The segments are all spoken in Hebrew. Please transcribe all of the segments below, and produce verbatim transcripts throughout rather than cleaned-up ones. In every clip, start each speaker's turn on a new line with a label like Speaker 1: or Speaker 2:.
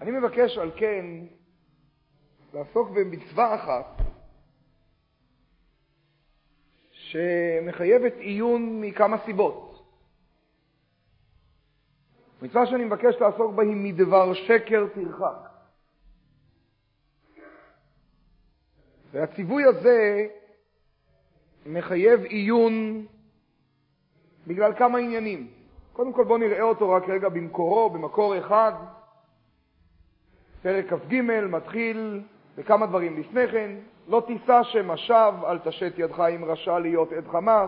Speaker 1: אני מבקש על כן לעסוק במצווה אחת שמחייבת עיון מכמה סיבות. מצווה שאני מבקש לעסוק בה היא מדבר שקר תרחק. והציווי הזה מחייב עיון בגלל כמה עניינים. קודם כל בואו נראה אותו רק רגע במקורו, במקור אחד. פרק כ"ג מתחיל בכמה דברים לפני כן. לא תישא שם השווא, אל תשת ידך עם רשע להיות עד חמאס.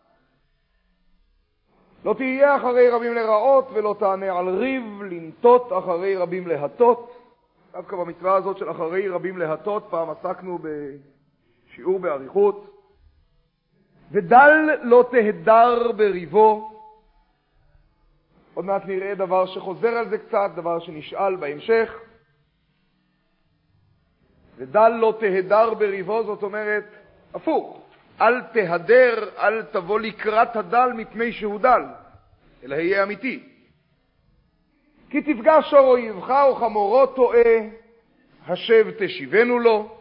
Speaker 1: לא תהיה אחרי רבים לרעות ולא תענה על ריב, לנטות אחרי רבים להטות. דווקא במצווה הזאת של אחרי רבים להטות, פעם עסקנו בשיעור באריכות. ודל לא תהדר בריבו. עוד מעט נראה דבר שחוזר על זה קצת, דבר שנשאל בהמשך. ודל לא תהדר בריבו, זאת אומרת, הפוך. אל תהדר, אל תבוא לקראת הדל מפני שהוא דל, אלא יהיה אמיתי. כי תפגש אויבך או חמורו טועה, השב תשיבנו לו.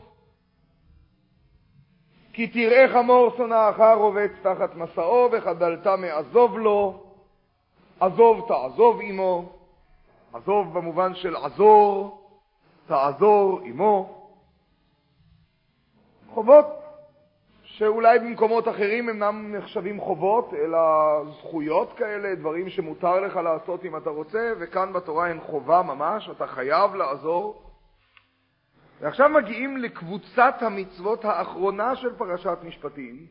Speaker 1: כי תראה חמור שונאך רובץ תחת מסעו, וחדלת מעזוב לו, עזוב תעזוב עמו. עזוב במובן של עזור, תעזור עמו. חובות שאולי במקומות אחרים אינם נחשבים חובות, אלא זכויות כאלה, דברים שמותר לך לעשות אם אתה רוצה, וכאן בתורה הן חובה ממש, אתה חייב לעזור. ועכשיו מגיעים לקבוצת המצוות האחרונה של פרשת משפטים,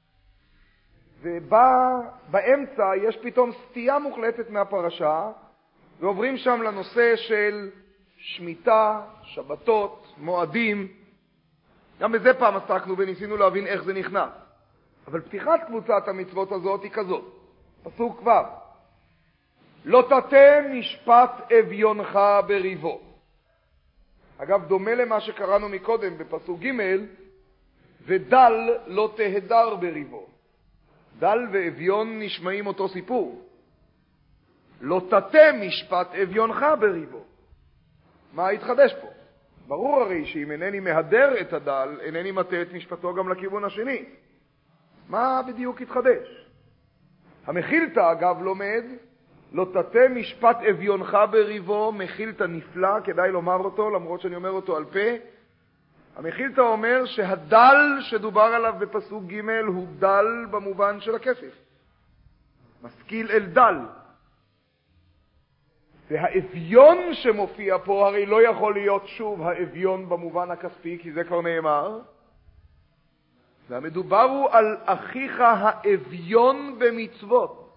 Speaker 1: ובאמצע יש פתאום סטייה מוחלטת מהפרשה, ועוברים שם לנושא של שמיטה, שבתות, מועדים. גם בזה פעם עסקנו וניסינו להבין איך זה נכנס. אבל פתיחת קבוצת המצוות הזאת היא כזאת. פסוק כבר. לא תטה משפט אביונך בריבו. אגב, דומה למה שקראנו מקודם בפסוק ג', ודל לא תהדר בריבו. דל ואביון נשמעים אותו סיפור. לא תטה משפט אביונך בריבו. מה התחדש פה? ברור הרי שאם אינני מהדר את הדל, אינני מטה את משפטו גם לכיוון השני. מה בדיוק התחדש? המחילתא, אגב, לומד, לא תטה משפט אביונך בריבו, מחילתא נפלא, כדאי לומר אותו, למרות שאני אומר אותו על פה. המחילתא אומר שהדל שדובר עליו בפסוק ג' הוא דל במובן של הכסף. משכיל אל דל. והאביון שמופיע פה הרי לא יכול להיות שוב האביון במובן הכספי, כי זה כבר נאמר. והמדובר הוא על אחיך האביון במצוות.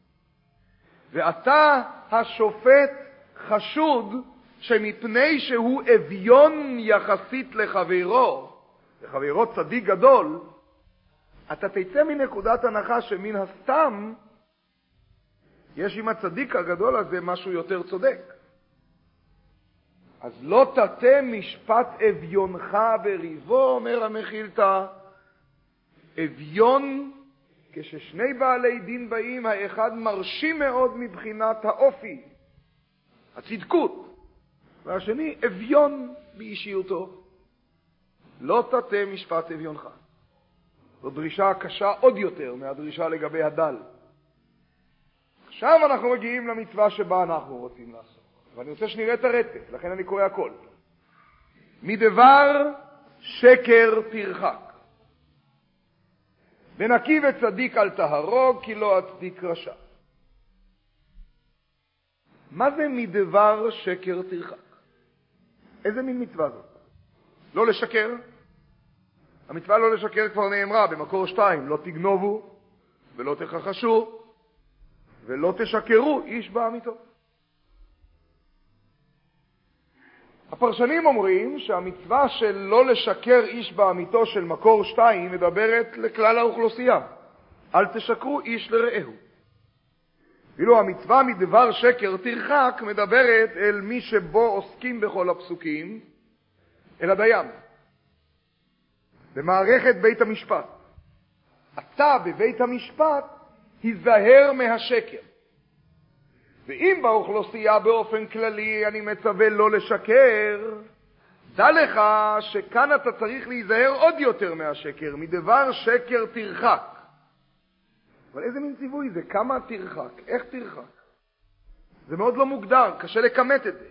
Speaker 1: ואתה השופט חשוד שמפני שהוא אביון יחסית לחברו, לחברו צדיק גדול, אתה תצא מנקודת הנחה שמן הסתם יש עם הצדיק הגדול הזה משהו יותר צודק. אז לא תטה משפט אביונך בריבו, אומר המחילתא. אביון, כששני בעלי דין באים, האחד מרשים מאוד מבחינת האופי, הצדקות, והשני אביון באישיותו. לא תטה משפט אביונך. זו דרישה קשה עוד יותר מהדרישה לגבי הדל. עכשיו אנחנו מגיעים למצווה שבה אנחנו רוצים לעשות. ואני רוצה שנראה את הרצף, לכן אני קורא הכל. מדבר שקר תרחק. ונקי וצדיק אל תהרוג, כי לא הצדיק רשע. מה זה מדבר שקר תרחק? איזה מין מצווה זאת? לא לשקר? המצווה לא לשקר כבר נאמרה במקור שתיים, לא תגנובו ולא תכחשו ולא תשקרו איש באמיתו. הפרשנים אומרים שהמצווה של לא לשקר איש באמיתו של מקור שתיים מדברת לכלל האוכלוסייה. אל תשקרו איש לרעהו. ואילו המצווה מדבר שקר תרחק מדברת אל מי שבו עוסקים בכל הפסוקים, אל הדיין. במערכת בית המשפט. אתה בבית המשפט היזהר מהשקר. ואם באוכלוסייה באופן כללי אני מצווה לא לשקר, דע לך שכאן אתה צריך להיזהר עוד יותר מהשקר, מדבר שקר תרחק. אבל איזה מין ציווי זה? כמה תרחק? איך תרחק? זה מאוד לא מוגדר, קשה לכמת את זה.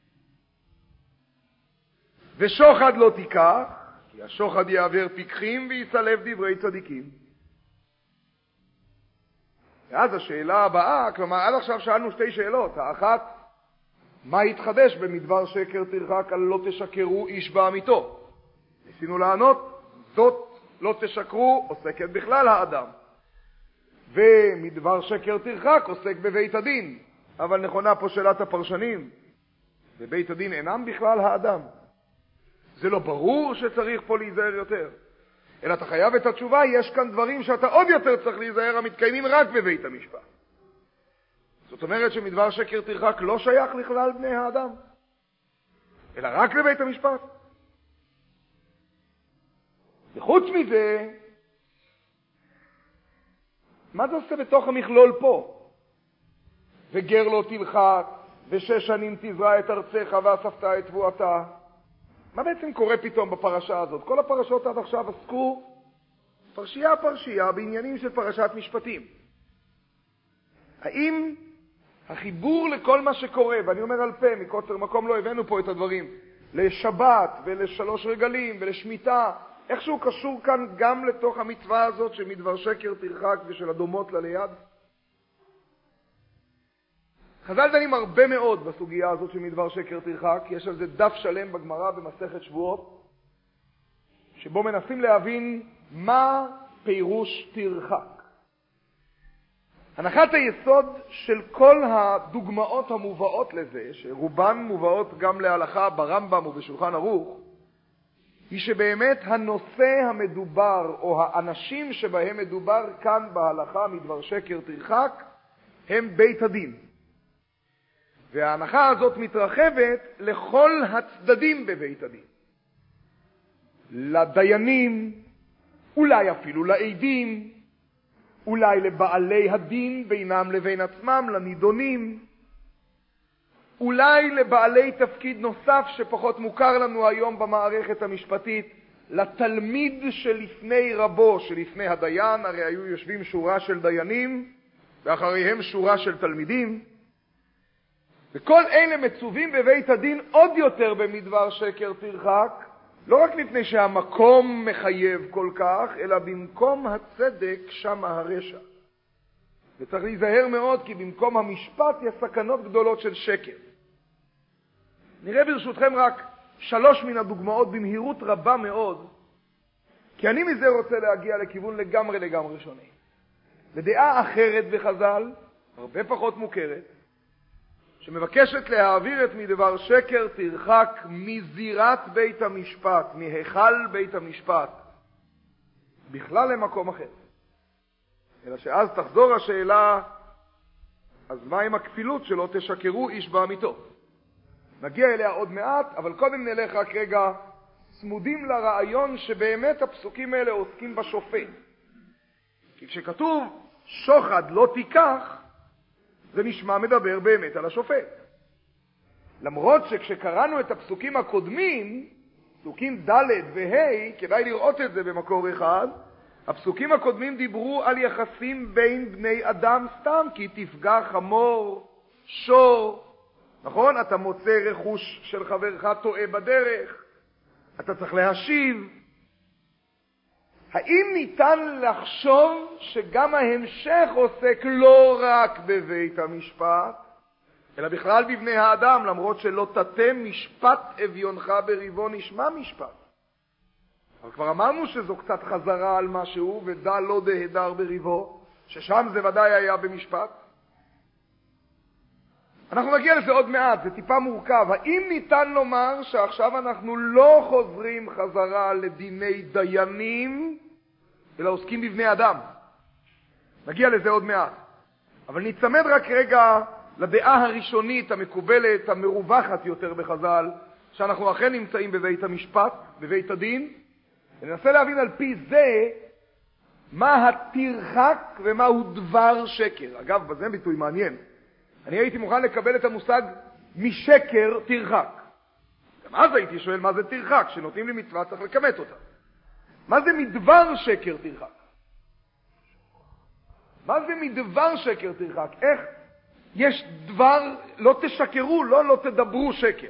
Speaker 1: ושוחד לא תיקח, כי השוחד יעבר פיקחים ויסלב דברי צדיקים. ואז השאלה הבאה, כלומר עד עכשיו שאלנו שתי שאלות. האחת, מה התחדש במדבר שקר תרחק על לא תשקרו איש בעמיתו? ניסינו לענות, זאת לא תשקרו עוסקת בכלל האדם. ומדבר שקר תרחק עוסק בבית הדין. אבל נכונה פה שאלת הפרשנים. בבית הדין אינם בכלל האדם. זה לא ברור שצריך פה להיזהר יותר. אלא אתה חייב את התשובה, יש כאן דברים שאתה עוד יותר צריך להיזהר המתקיימים רק בבית המשפט. זאת אומרת שמדבר שקר תרחק לא שייך לכלל בני האדם, אלא רק לבית המשפט. וחוץ מזה, מה זה עושה בתוך המכלול פה? וגר לא תלחץ, ושש שנים תזרע את ארצך ואספת את תבואתה. מה בעצם קורה פתאום בפרשה הזאת? כל הפרשות עד עכשיו עסקו פרשייה פרשייה בעניינים של פרשת משפטים. האם החיבור לכל מה שקורה, ואני אומר על פה, מקוצר מקום לא הבאנו פה את הדברים, לשבת ולשלוש רגלים ולשמיטה, איכשהו קשור כאן גם לתוך המצווה הזאת של מדבר שקר תרחק ושל הדומות לליד? חז"ל דנים הרבה מאוד בסוגיה הזאת של מדבר שקר תרחק, יש על זה דף שלם בגמרא במסכת שבועות, שבו מנסים להבין מה פירוש תרחק. הנחת היסוד של כל הדוגמאות המובאות לזה, שרובן מובאות גם להלכה ברמב"ם ובשולחן ערוך, היא שבאמת הנושא המדובר או האנשים שבהם מדובר כאן בהלכה מדבר שקר תרחק הם בית הדין. וההנחה הזאת מתרחבת לכל הצדדים בבית הדין. לדיינים, אולי אפילו לעדים, אולי לבעלי הדין בינם לבין עצמם, לנידונים, אולי לבעלי תפקיד נוסף שפחות מוכר לנו היום במערכת המשפטית, לתלמיד שלפני רבו, שלפני הדיין, הרי היו יושבים שורה של דיינים, ואחריהם שורה של תלמידים, וכל אלה מצווים בבית הדין עוד יותר במדבר שקר תרחק, לא רק מפני שהמקום מחייב כל כך, אלא במקום הצדק שם הרשע. וצריך להיזהר מאוד, כי במקום המשפט יש סכנות גדולות של שקר. נראה ברשותכם רק שלוש מן הדוגמאות במהירות רבה מאוד, כי אני מזה רוצה להגיע לכיוון לגמרי לגמרי שונה. לדעה אחרת בחז"ל, הרבה פחות מוכרת, שמבקשת להעביר את מדבר שקר תרחק מזירת בית המשפט, מהיכל בית המשפט, בכלל למקום אחר. אלא שאז תחזור השאלה, אז מה עם הכפילות שלא תשקרו איש בעמיתו? נגיע אליה עוד מעט, אבל קודם נלך רק רגע צמודים לרעיון שבאמת הפסוקים האלה עוסקים בשופט. כי כשכתוב שוחד לא תיקח, זה נשמע מדבר באמת על השופט. למרות שכשקראנו את הפסוקים הקודמים, פסוקים ד' וה', כדאי לראות את זה במקור אחד, הפסוקים הקודמים דיברו על יחסים בין בני אדם סתם, כי תפגע חמור, שור, נכון? אתה מוצא רכוש של חברך טועה בדרך, אתה צריך להשיב. האם ניתן לחשוב שגם ההמשך עוסק לא רק בבית המשפט, אלא בכלל בבני האדם, למרות שלא תתם משפט אביונך בריבו נשמע משפט? אבל כבר אמרנו שזו קצת חזרה על משהו, ודע לא דהדר בריבו, ששם זה ודאי היה במשפט. אנחנו נגיע לזה עוד מעט, זה טיפה מורכב. האם ניתן לומר שעכשיו אנחנו לא חוזרים חזרה לדיני דיינים, אלא עוסקים בבני אדם? נגיע לזה עוד מעט. אבל נצמד רק רגע לדעה הראשונית, המקובלת, המרווחת יותר בחז"ל, שאנחנו אכן נמצאים בבית המשפט, בבית הדין, וננסה להבין על פי זה מה התרחק ומהו דבר שקר. אגב, בזה ביטוי מעניין. אני הייתי מוכן לקבל את המושג משקר תרחק. גם אז הייתי שואל מה זה תרחק, שנותנים לי מצווה צריך לכמת אותה. מה זה מדבר שקר תרחק? מה זה מדבר שקר תרחק? איך יש דבר, לא תשקרו, לא לא תדברו שקר.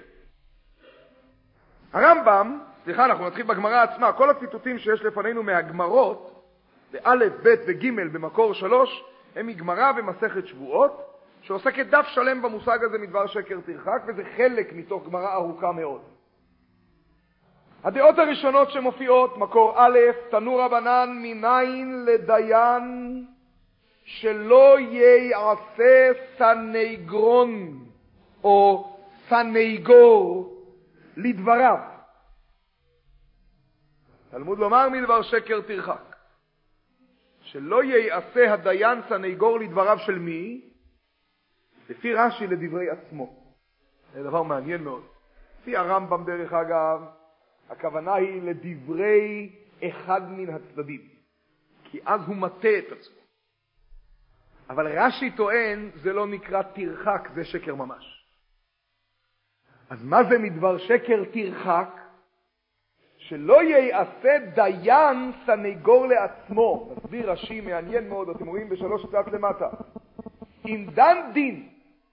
Speaker 1: הרמב"ם, סליחה, אנחנו נתחיל בגמרא עצמה, כל הציטוטים שיש לפנינו מהגמרות, באלף, בית וגימל במקור שלוש, הם מגמרא במסכת שבועות, שעוסקת דף שלם במושג הזה מדבר שקר תרחק, וזה חלק מתוך גמרא ארוכה מאוד. הדעות הראשונות שמופיעות, מקור א', תנו רבנן מניין לדיין שלא יעשה סנגרון או סנגור לדבריו. תלמוד לומר מדבר שקר תרחק. שלא יעשה הדיין סנגור לדבריו של מי? לפי רש"י לדברי עצמו. זה דבר מעניין מאוד. לפי הרמב"ם דרך אגב, הכוונה היא לדברי אחד מן הצדדים. כי אז הוא מטה את עצמו. אבל רש"י טוען, זה לא נקרא תרחק, זה שקר ממש. אז מה זה מדבר שקר תרחק? שלא יעשה דיין סנגור לעצמו. מסביר רש"י מעניין מאוד, אתם רואים בשלוש קצת למטה. אם דן דין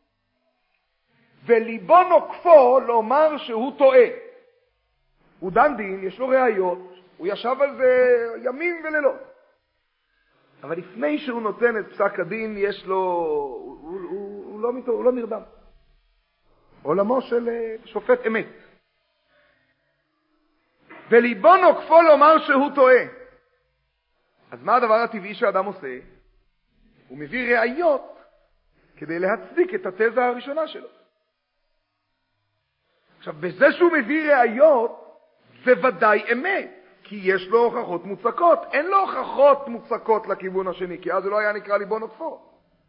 Speaker 1: וליבו נוקפו לומר שהוא טועה. הוא דן דין, יש לו ראיות, הוא ישב על זה ימים ולילות. אבל לפני שהוא נותן את פסק הדין, יש לו, הוא, הוא, הוא, הוא, לא, הוא לא נרדם. עולמו של שופט אמת. וליבו נוקפו לומר שהוא טועה. אז מה הדבר הטבעי שהאדם עושה? הוא מביא ראיות כדי להצדיק את התזה הראשונה שלו. עכשיו, בזה שהוא מביא ראיות, זה ודאי אמת. כי יש לו הוכחות מוצקות. אין לו הוכחות מוצקות לכיוון השני, כי אז זה לא היה נקרא ליבו נוקפו.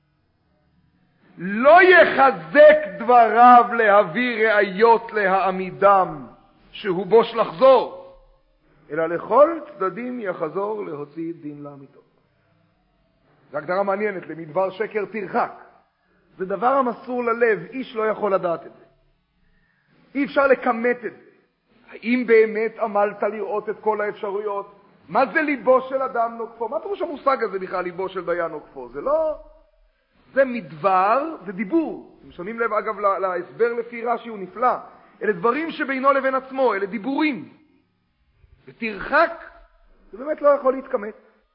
Speaker 1: לא יחזק דבריו להביא ראיות להעמידם, שהוא בוש לחזור, אלא לכל צדדים יחזור להוציא דין לאמיתו. זו הגדרה מעניינת, למדבר שקר תרחק. זה דבר המסור ללב, איש לא יכול לדעת את זה. אי אפשר לכמת את זה. האם באמת עמלת לראות את כל האפשרויות? מה זה ליבו של אדם נוקפו? מה פירוש המושג הזה בכלל, ליבו של דיין נוקפו? זה לא... זה מדבר, זה דיבור. אתם שמים לב אגב להסבר לפי רש"י, הוא נפלא. אלה דברים שבינו לבין עצמו, אלה דיבורים. ותרחק, זה באמת לא יכול להתכמת.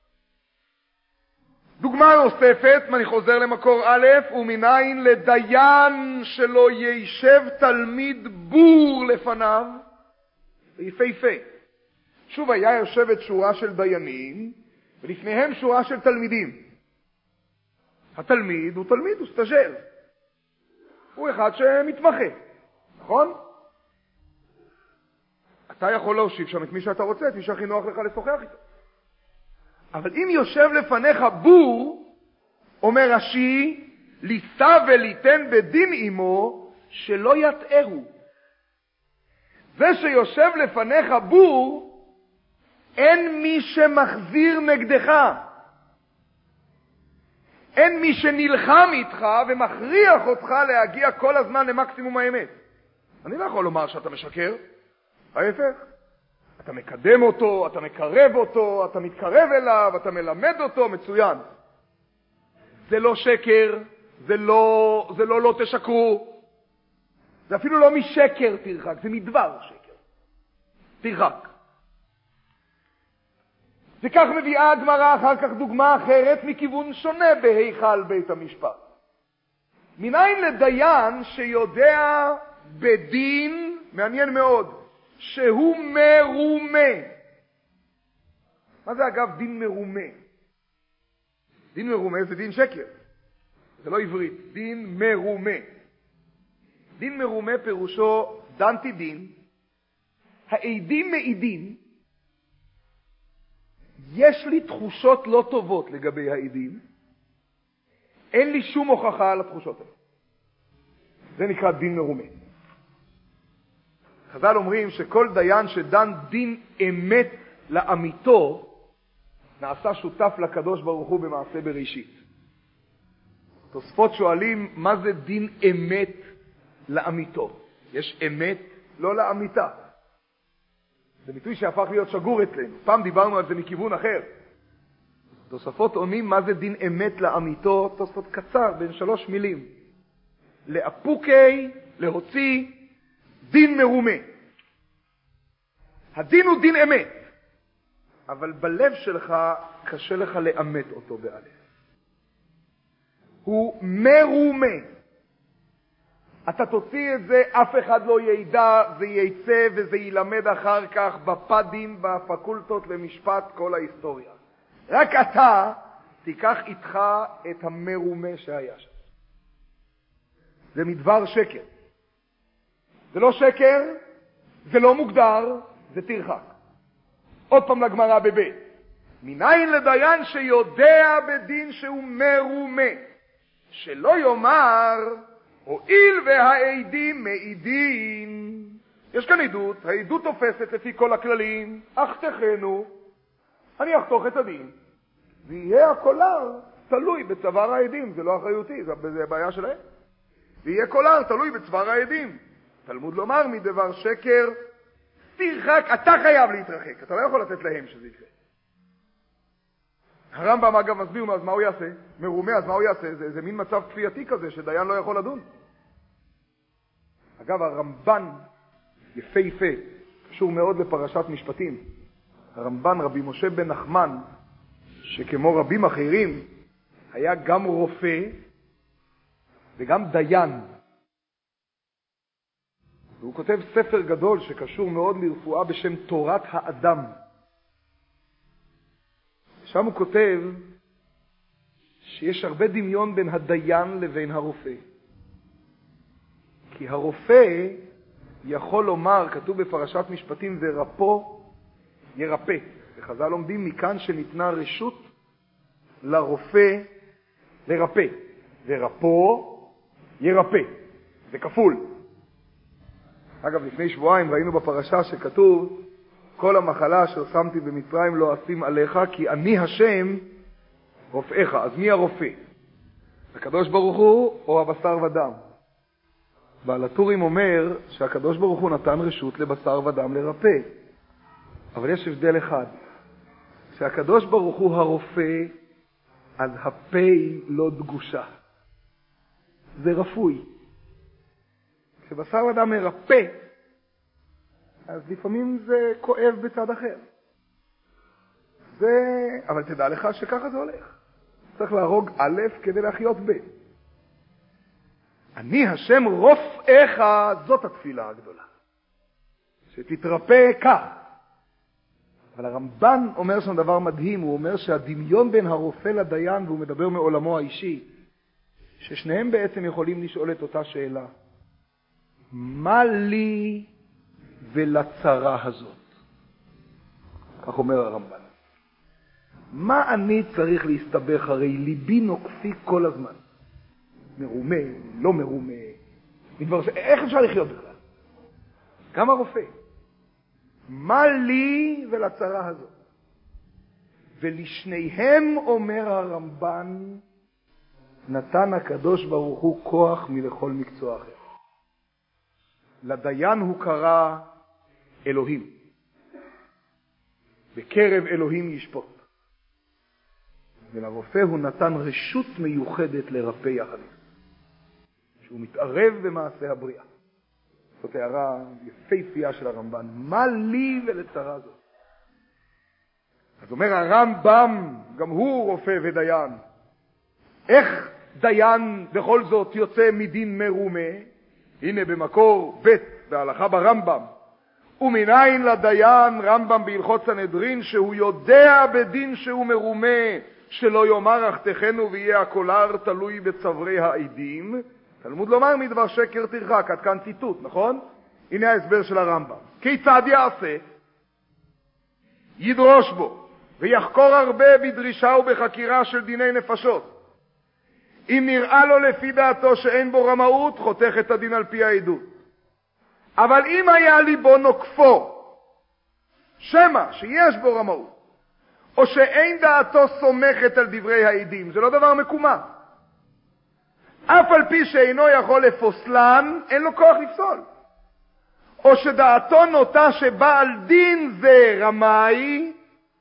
Speaker 1: דוגמה נוספת, אני חוזר למקור א', ומניין לדיין שלא יישב תלמיד בור לפניו, ויפהפה. שוב היה יושבת שורה של דיינים, ולפניהם שורה של תלמידים. התלמיד הוא תלמיד, הוא סטאז'ר. הוא אחד שמתמחה, נכון? אתה יכול להושיב שם את מי שאתה רוצה, את מי שהכי נוח לך לשוחח איתו. אבל אם יושב לפניך בור, אומר רש"י, לישא וליתן בדין עמו, שלא יטעהו. זה שיושב לפניך בור, אין מי שמחזיר נגדך. אין מי שנלחם איתך ומכריח אותך להגיע כל הזמן למקסימום האמת. אני לא יכול לומר שאתה משקר. ההפך. אתה מקדם אותו, אתה מקרב אותו, אתה מתקרב אליו, אתה מלמד אותו, מצוין. זה לא שקר, זה לא, זה לא לא תשקרו. זה אפילו לא משקר תרחק, זה מדבר שקר. תרחק. וכך מביאה הגמרא אחר כך דוגמה אחרת מכיוון שונה בהיכל בית המשפט. מניין לדיין שיודע בדין, מעניין מאוד, שהוא מרומה. מה זה אגב דין מרומה? דין מרומה זה דין שקר. זה לא עברית. דין מרומה. דין מרומה פירושו דנתי דין. העדים מעידים. יש לי תחושות לא טובות לגבי העדים. אין לי שום הוכחה על התחושות האלה. זה נקרא דין מרומה. חז"ל אומרים שכל דיין שדן דין אמת לאמיתו, נעשה שותף לקדוש ברוך הוא במעשה בראשית. תוספות שואלים, מה זה דין אמת לאמיתו? יש אמת לא לאמיתה. זה ביטוי שהפך להיות שגור אצלנו. פעם דיברנו על זה מכיוון אחר. תוספות עונים, מה זה דין אמת לאמיתו? תוספות קצר, בין שלוש מילים. לאפוקי, להוציא, דין מרומה. הדין הוא דין אמת, אבל בלב שלך קשה לך לאמת אותו באלף. הוא מרומה. אתה תוציא את זה, אף אחד לא ידע, זה ייצא וזה ילמד אחר כך בפדים, בפקולטות למשפט, כל ההיסטוריה. רק אתה תיקח איתך את המרומה שהיה שם. זה מדבר שקר. זה לא שקר, זה לא מוגדר, זה תרחק. עוד פעם לגמרא בבית. מניין לדיין שיודע בדין שהוא מרומה, שלא יאמר, הואיל והעדים מעידים. יש כאן עדות, העדות תופסת לפי כל הכללים, אחתכנו, אני אחתוך את הדין, ויהיה הקולר תלוי בצוואר העדים, זה לא אחריותי, זה בעיה שלהם. ויהיה קולר תלוי בצוואר העדים. תלמוד לומר מדבר שקר, תרחק, אתה חייב להתרחק, אתה לא יכול לתת להם שזה יקרה. הרמב"ם אגב מסביר, אז מה הוא יעשה? מרומה, אז מה הוא יעשה? זה, זה מין מצב כפייתי כזה שדיין לא יכול לדון. אגב, הרמב"ן יפה יפה, קשור מאוד לפרשת משפטים. הרמב"ן רבי משה בן נחמן, שכמו רבים אחרים, היה גם רופא וגם דיין. והוא כותב ספר גדול שקשור מאוד לרפואה בשם תורת האדם. שם הוא כותב שיש הרבה דמיון בין הדיין לבין הרופא. כי הרופא יכול לומר, כתוב בפרשת משפטים, ורפו ירפא. וחז"ל לומדים מכאן שניתנה רשות לרופא לרפא. ורפו ירפא. זה כפול. אגב, לפני שבועיים ראינו בפרשה שכתוב, כל המחלה אשר שמתי במצרים לא אשים עליך, כי אני השם רופאיך. אז מי הרופא? הקדוש ברוך הוא או הבשר ודם? בעל הטורים אומר שהקדוש ברוך הוא נתן רשות לבשר ודם לרפא. אבל יש הבדל אחד. שהקדוש ברוך הוא הרופא, אז הפה לא דגושה. זה רפוי. כשבשר ודם מרפא, אז לפעמים זה כואב בצד אחר. זה, אבל תדע לך שככה זה הולך. צריך להרוג א' כדי להחיות ב'. אני השם רופאיך, זאת התפילה הגדולה. שתתרפא כך. אבל הרמב"ן אומר שם דבר מדהים, הוא אומר שהדמיון בין הרופא לדיין, והוא מדבר מעולמו האישי, ששניהם בעצם יכולים לשאול את אותה שאלה. מה לי ולצרה הזאת? כך אומר הרמב"ן. מה אני צריך להסתבך? הרי ליבי נוקפי כל הזמן. מרומה, לא מרומה. מדבר ש... איך אפשר לחיות בכלל? גם הרופא. מה לי ולצרה הזאת? ולשניהם אומר הרמב"ן, נתן הקדוש ברוך הוא כוח מלכל מקצוע אחר. לדיין הוא קרא אלוהים. בקרב אלוהים ישפוט. ולרופא הוא נתן רשות מיוחדת לרפא יחד. שהוא מתערב במעשה הבריאה. זאת הערה יפהפייה של הרמב"ן. מה לי ולצרה זאת? אז אומר הרמב"ם, גם הוא רופא ודיין. איך דיין בכל זאת יוצא מדין מרומה? הנה במקור ב' בהלכה ברמב"ם. ומניין לדיין, רמב"ם בהלכות סנהדרין, שהוא יודע בדין שהוא מרומה, שלא יאמר אחתכנו ויהיה הקולר תלוי בצווארי העדים. תלמוד לומר מדבר שקר תרחק. עד כאן ציטוט, נכון? הנה ההסבר של הרמב"ם. כיצד יעשה? ידרוש בו ויחקור הרבה בדרישה ובחקירה של דיני נפשות. אם נראה לו לפי דעתו שאין בו רמאות, חותך את הדין על פי העדות. אבל אם היה ליבו נוקפו, שמה שיש בו רמאות, או שאין דעתו סומכת על דברי העדים, זה לא דבר מקומה. אף על פי שאינו יכול לפוסלן, אין לו כוח לפסול. או שדעתו נוטה שבעל דין זה רמאי,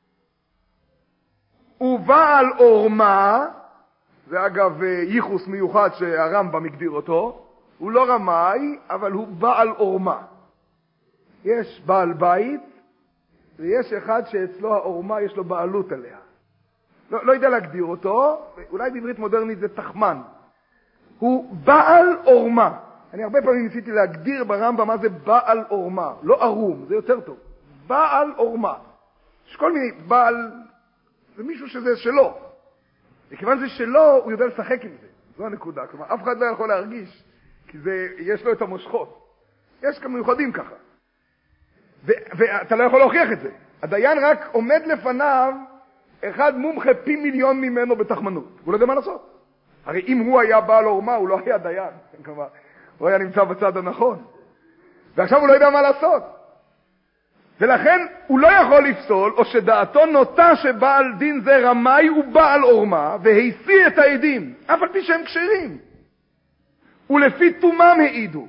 Speaker 1: ובעל אורמה, זה אגב ייחוס מיוחד שהרמב"ם הגדיר אותו, הוא לא רמאי, אבל הוא בעל אורמה. יש בעל בית, ויש אחד שאצלו האורמה יש לו בעלות עליה. לא, לא יודע להגדיר אותו, אולי בעברית מודרנית זה תחמן. הוא בעל אורמה. אני הרבה פעמים ניסיתי להגדיר ברמב"ם מה זה בעל אורמה. לא ערום, זה יותר טוב. בעל אורמה. יש כל מיני בעל, זה מישהו שזה שלו. וכיוון זה שלו, הוא יודע לשחק עם זה. זו הנקודה. כלומר, אף אחד לא יכול להרגיש, כי זה, יש לו את המושכות. יש כמה מיוחדים ככה. ו- ואתה לא יכול להוכיח את זה. הדיין רק עומד לפניו, אחד מומחה פי מיליון ממנו בתחמנות. הוא לא יודע מה לעשות. הרי אם הוא היה בעל אורמה, הוא לא היה דיין. כלומר, הוא היה נמצא בצד הנכון. ועכשיו הוא לא יודע מה לעשות. ולכן הוא לא יכול לפסול, או שדעתו נוטה שבעל דין זה רמאי ובעל אורמה, והשיא את העדים, אף על פי שהם כשרים. ולפי תומם העידו.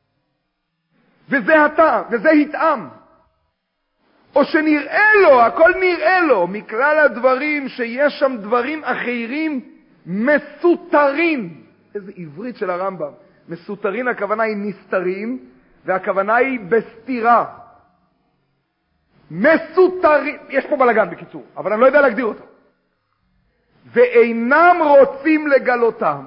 Speaker 1: וזה הטעם, וזה התאם. או שנראה לו, הכל נראה לו, מכלל הדברים שיש שם דברים אחרים מסותרים. איזה עברית של הרמב"ם. מסותרים, הכוונה היא נסתרים, והכוונה היא בסתירה. מסותרים, יש פה בלגן בקיצור, אבל אני לא יודע להגדיר אותו. ואינם רוצים לגלותם.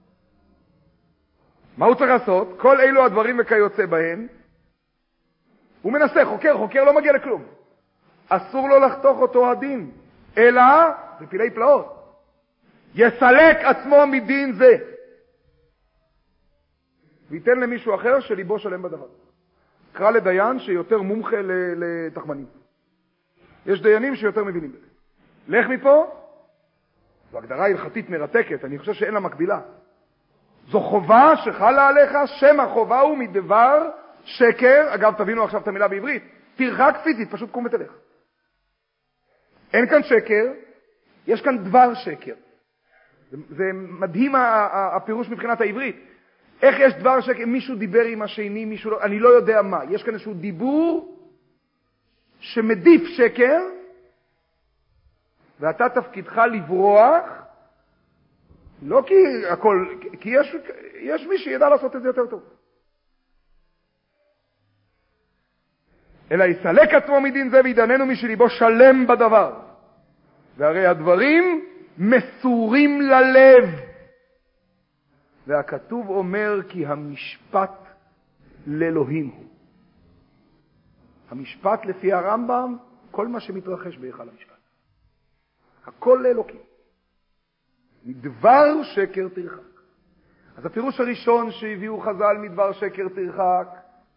Speaker 1: מה הוא צריך לעשות? כל אלו הדברים וכיוצא בהן. הוא מנסה, חוקר, חוקר לא מגיע לכלום. אסור לו לחתוך אותו הדין, אלא, זה פילי פלאות, יסלק עצמו מדין זה. וייתן למישהו אחר שליבו שלם בדבר. קרא לדיין שיותר מומחה לתחמנים. יש דיינים שיותר מבינים בזה. לך מפה, זו הגדרה הלכתית מרתקת, אני חושב שאין לה מקבילה. זו חובה שחלה עליך, שם החובה הוא מדבר שקר, אגב תבינו עכשיו את המילה בעברית, תרחק פיזית, פשוט קום ותלך. אין כאן שקר, יש כאן דבר שקר. זה, זה מדהים הפירוש מבחינת העברית. איך יש דבר שקר? מישהו דיבר עם השני, מישהו לא, אני לא יודע מה. יש כאן איזשהו דיבור שמדיף שקר, ואתה תפקידך לברוח, לא כי הכל, כי יש, יש מי שידע לעשות את זה יותר טוב. אלא יסלק עצמו מדין זה וידעננו מי שליבו שלם בדבר. והרי הדברים מסורים ללב. והכתוב אומר כי המשפט לאלוהים הוא. המשפט לפי הרמב"ם, כל מה שמתרחש בהיכל המשפט. הכל לאלוקים. מדבר שקר תרחק. אז הפירוש הראשון שהביאו חז"ל מדבר שקר תרחק,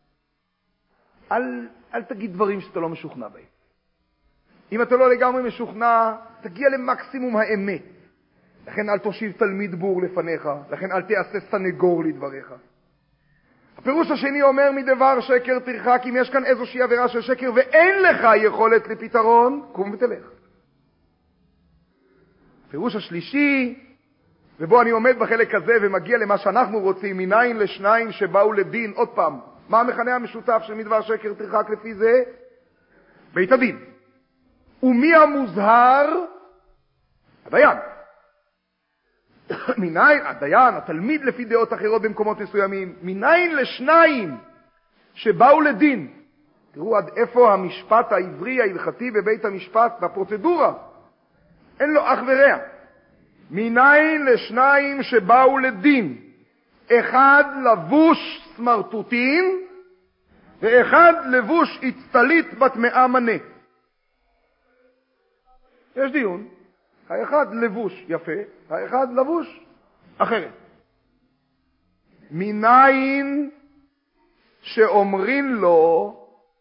Speaker 1: אל, אל תגיד דברים שאתה לא משוכנע בהם. אם אתה לא לגמרי משוכנע, תגיע למקסימום האמת. לכן אל תושיב תלמיד בור לפניך, לכן אל תעשה סנגור לדבריך. הפירוש השני אומר מדבר שקר תרחק, אם יש כאן איזושהי עבירה של שקר ואין לך יכולת לפתרון, קום ותלך. הפירוש השלישי, ובו אני עומד בחלק הזה ומגיע למה שאנחנו רוצים, מניין לשניים שבאו לדין, עוד פעם, מה המכנה המשותף של מדבר שקר תרחק לפי זה? בית הדין. ומי המוזהר? הדיין. מניין, הדיין, התלמיד לפי דעות אחרות במקומות מסוימים, מניין לשניים שבאו לדין. תראו עד איפה המשפט העברי ההלכתי בבית המשפט, בפרוצדורה. אין לו אח ורע. מניין לשניים שבאו לדין. אחד לבוש סמרטוטין, ואחד לבוש הצטלית בת מאה מנה. יש דיון. האחד לבוש יפה, האחד לבוש אחרת. מניין שאומרים לו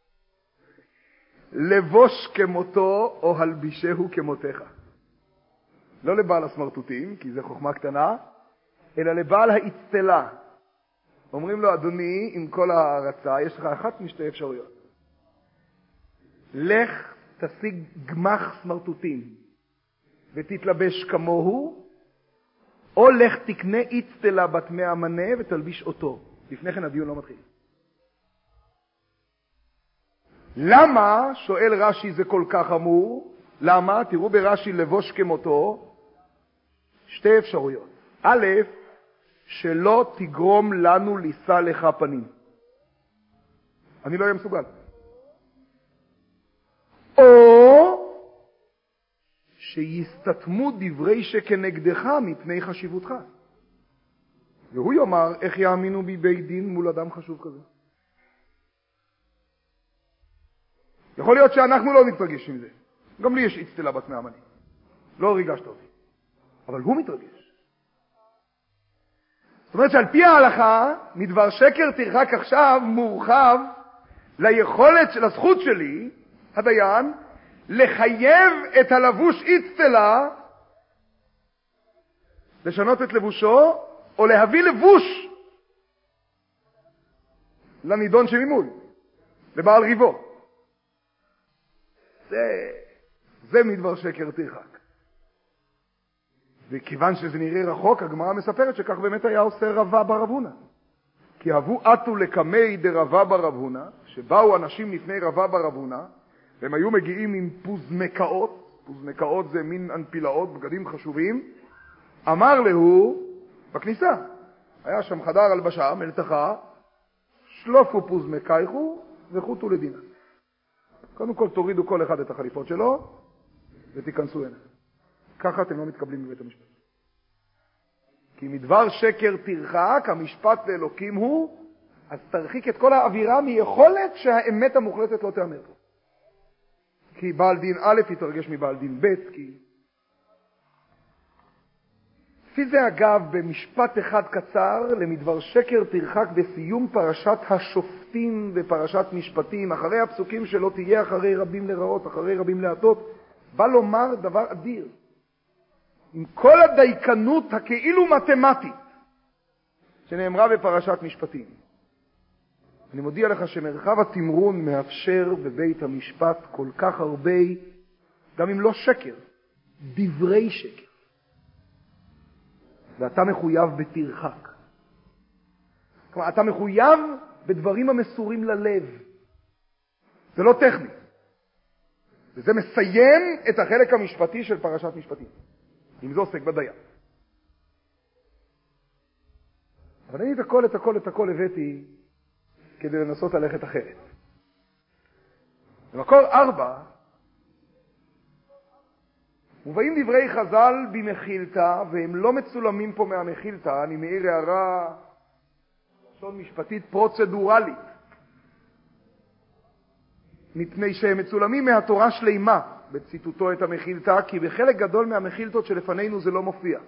Speaker 1: לבוש כמותו או הלבישהו כמותך. לא לבעל הסמרטוטים, כי זה חוכמה קטנה, אלא לבעל האצטלה. אומרים לו, אדוני, עם כל ההרצה, יש לך אחת משתי אפשרויות. לך תשיג גמח סמרטוטים ותתלבש כמוהו, או לך תקנה איצטלה בת מאה מנה ותלביש אותו. לפני כן הדיון לא מתחיל. למה, שואל רש"י, זה כל כך אמור? למה? תראו ברש"י לבוש כמותו, שתי אפשרויות. א', שלא תגרום לנו לישא לך פנים. אני לא אהיה מסוגל. או שיסתתמו דברי שכנגדך מפני חשיבותך. והוא יאמר, איך יאמינו בי בית דין מול אדם חשוב כזה? יכול להיות שאנחנו לא נתרגש עם זה. גם לי יש איצטלה בת מאה מנה. לא ריגשת אותי. אבל הוא מתרגש. זאת אומרת שעל פי ההלכה, מדבר שקר תרחק עכשיו מורחב ליכולת של הזכות שלי, הדיין, לחייב את הלבוש איצטלה, לשנות את לבושו, או להביא לבוש לנידון שממול, לבעל ריבו. זה, זה מדבר שקר תרחק. וכיוון שזה נראה רחוק, הגמרא מספרת שכך באמת היה עושה רבא בר אבונה. כי אבו עטו לקמי דרבא בר אבונה, שבאו אנשים לפני רבא בר אבונה, והם היו מגיעים עם פוזמקאות, פוזמקאות זה מין אנפילאות, בגדים חשובים, אמר לו, בכניסה, היה שם חדר הלבשה, מלתחה, שלופו פוזמקייכו וחוטו לדינה. קודם כל תורידו כל אחד את החליפות שלו, ותיכנסו הנה. ככה אתם לא מתקבלים בבית המשפט. כי מדבר שקר תרחק, המשפט לאלוקים הוא, אז תרחיק את כל האווירה מיכולת שהאמת המוחלטת לא תאמר פה. כי בעל דין א' יתרגש מבעל דין ב', כי... לפי זה אגב, במשפט אחד קצר, למדבר שקר תרחק בסיום פרשת השופטים ופרשת משפטים, אחרי הפסוקים שלא תהיה אחרי רבים לרעות, אחרי רבים להטות, בא לומר דבר אדיר. עם כל הדייקנות הכאילו מתמטית שנאמרה בפרשת משפטים. אני מודיע לך שמרחב התמרון מאפשר בבית המשפט כל כך הרבה, גם אם לא שקר, דברי שקר. ואתה מחויב בתרחק. כלומר, אתה מחויב בדברים המסורים ללב. זה לא טכני. וזה מסיים את החלק המשפטי של פרשת משפטים. אם זה עוסק בדיין. אבל אני את הכל, את הכל, את הכל הבאתי כדי לנסות ללכת אחרת. במקור ארבע, מובאים דברי חז"ל במחילתא, והם לא מצולמים פה מהמחילתא, אני מעיר הערה לשון משפטית פרוצדורלית, מפני שהם מצולמים מהתורה שלימה בציטוטו את המחילתא, כי בחלק גדול מהמחילתות שלפנינו זה לא מופיע.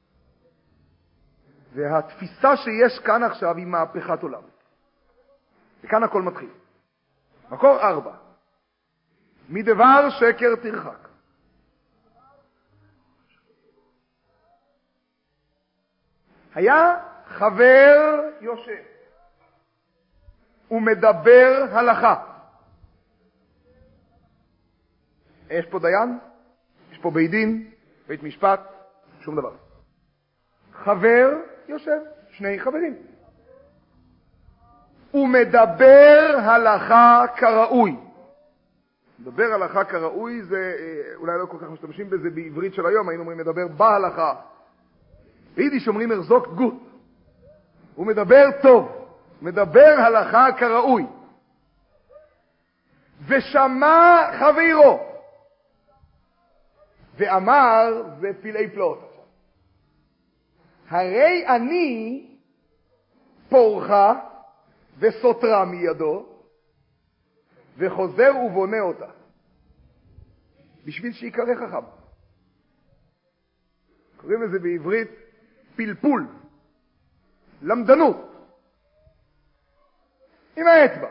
Speaker 1: והתפיסה שיש כאן עכשיו היא מהפכת עולם. וכאן הכל מתחיל. מקור ארבע, מדבר שקר תרחק. היה חבר יושב ומדבר הלכה. יש פה דיין, יש פה בית דין, בית משפט, שום דבר. חבר יושב, שני חברים. ומדבר הלכה כראוי. מדבר הלכה כראוי זה, אולי לא כל כך משתמשים בזה בעברית של היום, היינו אומרים מדבר בהלכה. ביידיש אומרים הרזוקט גוט. הוא מדבר טוב, מדבר הלכה כראוי. ושמע חברו, ואמר, זה פלאי פלאות. הרי אני פורחה וסותרה מידו, וחוזר ובונה אותה, בשביל שיקרא חכם. קוראים לזה בעברית פלפול, למדנות, עם האצבע.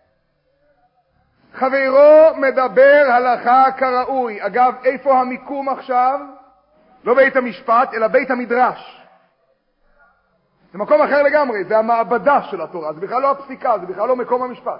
Speaker 1: חברו מדבר הלכה כראוי. אגב, איפה המיקום עכשיו? לא בית המשפט, אלא בית המדרש. זה מקום אחר לגמרי, זה המעבדה של התורה, זה בכלל לא הפסיקה, זה בכלל לא מקום המשפט.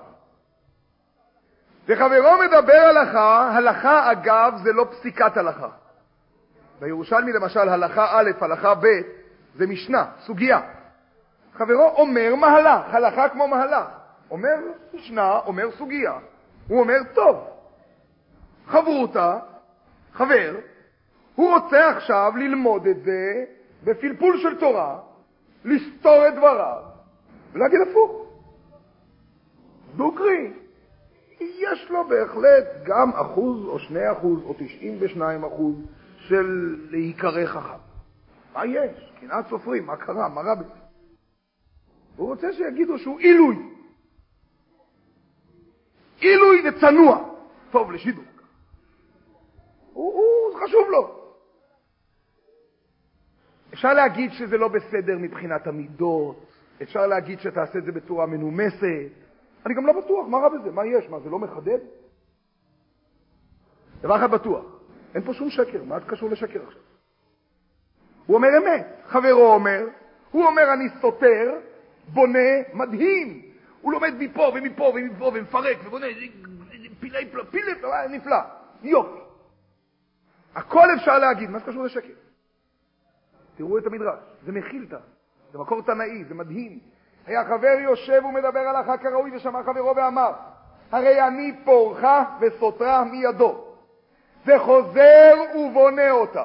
Speaker 1: וחברו מדבר הלכה, הלכה אגב זה לא פסיקת הלכה. בירושלמי למשל הלכה א', הלכה ב', זה משנה, סוגיה. חברו אומר מהלך, הלכה כמו מהלך. אומר משנה, אומר סוגיה. הוא אומר, טוב, חברותה, חבר, הוא רוצה עכשיו ללמוד את זה בפלפול של תורה, לסתור את דבריו, ולהגיד הפוך. דוקרי, יש לו בהחלט גם אחוז או שני אחוז או תשעים ושניים אחוז של להיקרא חכם. מה יש? קנאת סופרים, מה קרה? מה רע בזה? הוא רוצה שיגידו שהוא עילוי. עילוי וצנוע. טוב לשידור. הוא, הוא חשוב לו. אפשר להגיד שזה לא בסדר מבחינת המידות. אפשר להגיד שתעשה את זה בצורה מנומסת. אני גם לא בטוח, מה רע בזה? מה יש? מה, זה לא מחדד? דבר אחד בטוח. אין פה שום שקר. מה קשור לשקר עכשיו? הוא אומר אמת. חברו אומר, הוא אומר אני סותר, בונה, מדהים. הוא לומד מפה ומפה ומפה ומפרק ובונה, פילי פלא, פילי פלא, נפלא. יופי. הכל אפשר להגיד. מה קשור לשקר? תראו את המדרש. זה מחילתא. זה מקור תנאי, זה מדהים. היה חבר יושב ומדבר הלכה כראוי ושמע חברו ואמר, הרי אני פורחה וסותרה מידו. וחוזר ובונה אותה.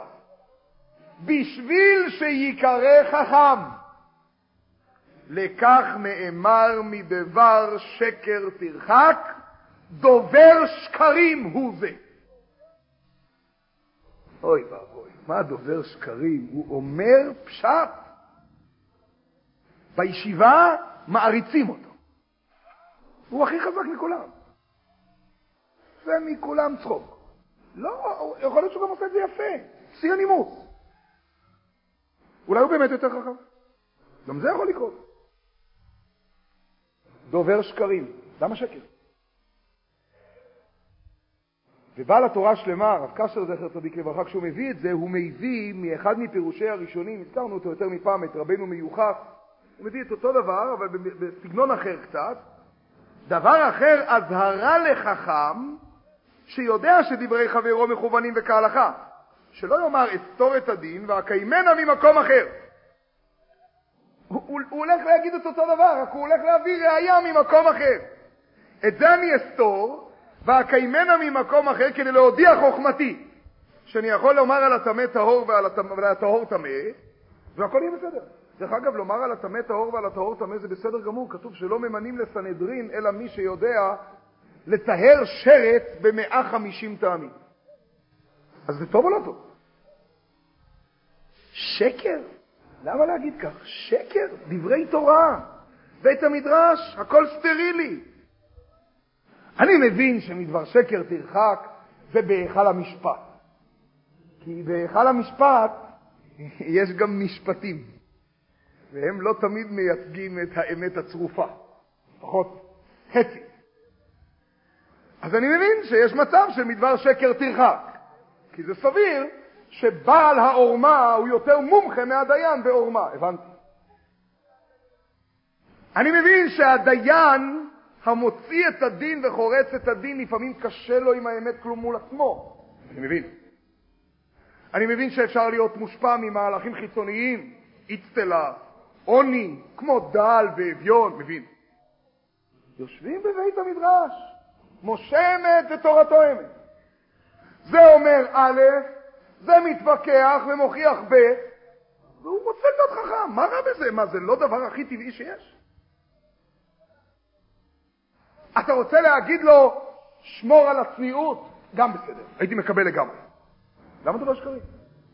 Speaker 1: בשביל שיקרא חכם. לכך נאמר מדבר שקר תרחק, דובר שקרים הוא זה. אוי ואבוי, מה דובר שקרים? הוא אומר פשט. בישיבה מעריצים אותו. הוא הכי חזק מכולם. זה מכולם צחוק. לא, יכול להיות שהוא גם עושה את זה יפה. שיא הנימוס. אולי הוא באמת יותר חכם. גם זה יכול לקרות. דובר שקרים. למה שקר? ובעל התורה שלמה, הרב קשר זכר צדיק לברכה, כשהוא מביא את זה, הוא מביא מאחד מפירושי הראשונים, הזכרנו אותו יותר מפעם, את רבנו מיוחס, הוא מביא את אותו דבר, אבל בסגנון אחר קצת. דבר אחר, הזהרה לחכם, שיודע שדברי חברו מכוונים וכהלכה. שלא יאמר אסתור את הדין והקיימנה ממקום אחר. הוא, הוא, הוא הולך להגיד את אותו דבר, רק הוא הולך להביא ראיה ממקום אחר. את זה אני אסתור, והקיימנה ממקום אחר כדי להודיע חוכמתי. שאני יכול לומר על הטמא טהור ועל הטהור טמא, והכל יהיה בסדר. דרך אגב, לומר על הטמא טהור ועל הטהור טמא זה בסדר גמור. כתוב שלא ממנים לסנהדרין, אלא מי שיודע לטהר שרץ ב-מאה וחמישים טעמים. אז זה טוב או לא טוב? שקר. למה להגיד כך? שקר. דברי תורה. בית המדרש, הכל סטרילי. אני מבין שמדבר שקר תרחק זה בהיכל המשפט. כי בהיכל המשפט יש גם משפטים. והם לא תמיד מייצגים את האמת הצרופה. לפחות חצי. אז אני מבין שיש מצב של מדבר שקר תרחק. כי זה סביר שבעל העורמה הוא יותר מומחה מהדיין בעורמה. הבנתי. אני מבין שהדיין המוציא את הדין וחורץ את הדין לפעמים קשה לו עם האמת כלום מול עצמו. אני מבין. אני מבין שאפשר להיות מושפע ממהלכים חיצוניים, אצטלה, עוני, כמו דל ואביון, מבין. יושבים בבית המדרש, משה אמת ותורתו אמת. זה אומר א', זה מתווכח ומוכיח ב', והוא רוצה להיות חכם. מה רע בזה? מה, זה לא דבר הכי טבעי שיש? אתה רוצה להגיד לו, שמור על הצניעות? גם בסדר. הייתי מקבל לגמרי. למה דבר שקרים?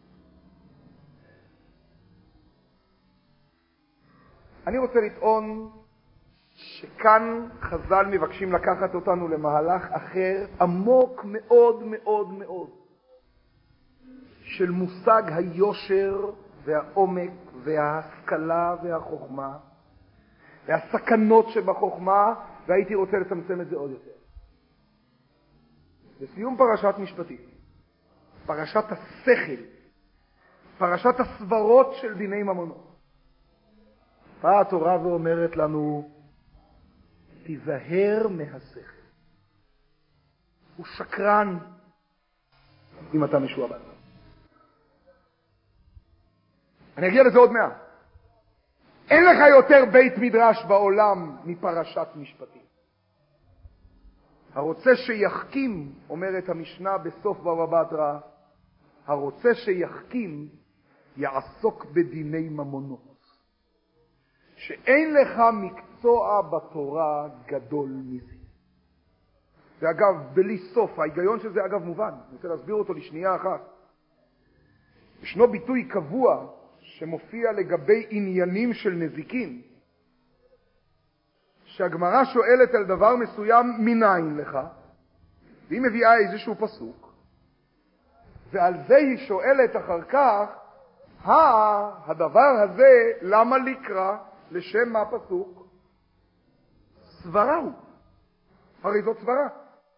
Speaker 1: אני רוצה לטעון שכאן חז"ל מבקשים לקחת אותנו למהלך אחר, עמוק מאוד מאוד מאוד, של מושג היושר והעומק וההשכלה והחוכמה, והסכנות שבחוכמה, והייתי רוצה לצמצם את זה עוד יותר. בסיום פרשת משפטים, פרשת השכל, פרשת הסברות של דיני ממונות, באה התורה ואומרת לנו, תיזהר מהשכל. הוא שקרן אם אתה משועבד. אני אגיע לזה עוד מעט. אין לך יותר בית מדרש בעולם מפרשת משפטים. הרוצה שיחכים, אומרת המשנה בסוף בבא בתרא, הרוצה שיחכים יעסוק בדיני ממונות. שאין לך מקצוע בתורה גדול מזה. זה אגב, בלי סוף, ההיגיון של זה אגב מובן. אני רוצה להסביר אותו לשנייה אחת. ישנו ביטוי קבוע שמופיע לגבי עניינים של נזיקין, שהגמרא שואלת על דבר מסוים מניין לך, והיא מביאה איזשהו פסוק, ועל זה היא שואלת אחר כך, הדבר הזה למה לקרא, לשם מה פסוק? סברה הוא. הרי זאת סברה.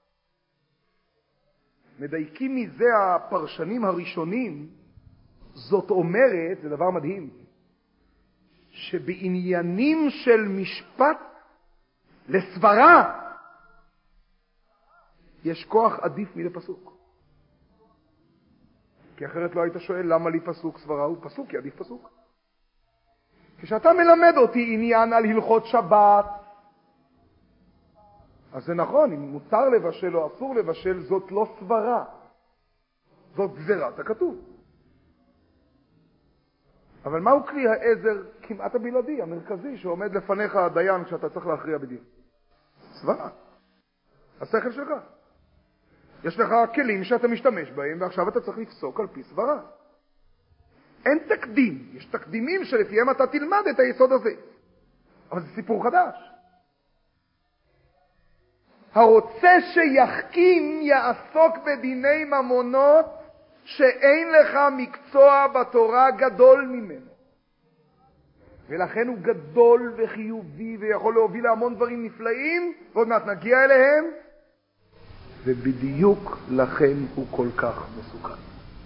Speaker 1: מדייקים מזה הפרשנים הראשונים, זאת אומרת, זה דבר מדהים, שבעניינים של משפט לסברה יש כוח עדיף מלפסוק. כי אחרת לא היית שואל למה לי פסוק סברה הוא פסוק, כי עדיף פסוק. כשאתה מלמד אותי עניין על הלכות שבת, אז זה נכון, אם מותר לבשל או אסור לבשל, זאת לא סברה. זאת גזירת הכתוב. אבל מהו כלי העזר כמעט הבלעדי, המרכזי, שעומד לפניך הדיין כשאתה צריך להכריע בדין? סברה. השכל שלך. יש לך כלים שאתה משתמש בהם, ועכשיו אתה צריך לפסוק על פי סברה. אין תקדים. יש תקדימים שלפיהם אתה תלמד את היסוד הזה. אבל זה סיפור חדש. הרוצה שיחכים יעסוק בדיני ממונות שאין לך מקצוע בתורה גדול ממנו. ולכן הוא גדול וחיובי ויכול להוביל להמון דברים נפלאים, ועוד מעט נגיע אליהם, ובדיוק לכן הוא כל כך מסוכן.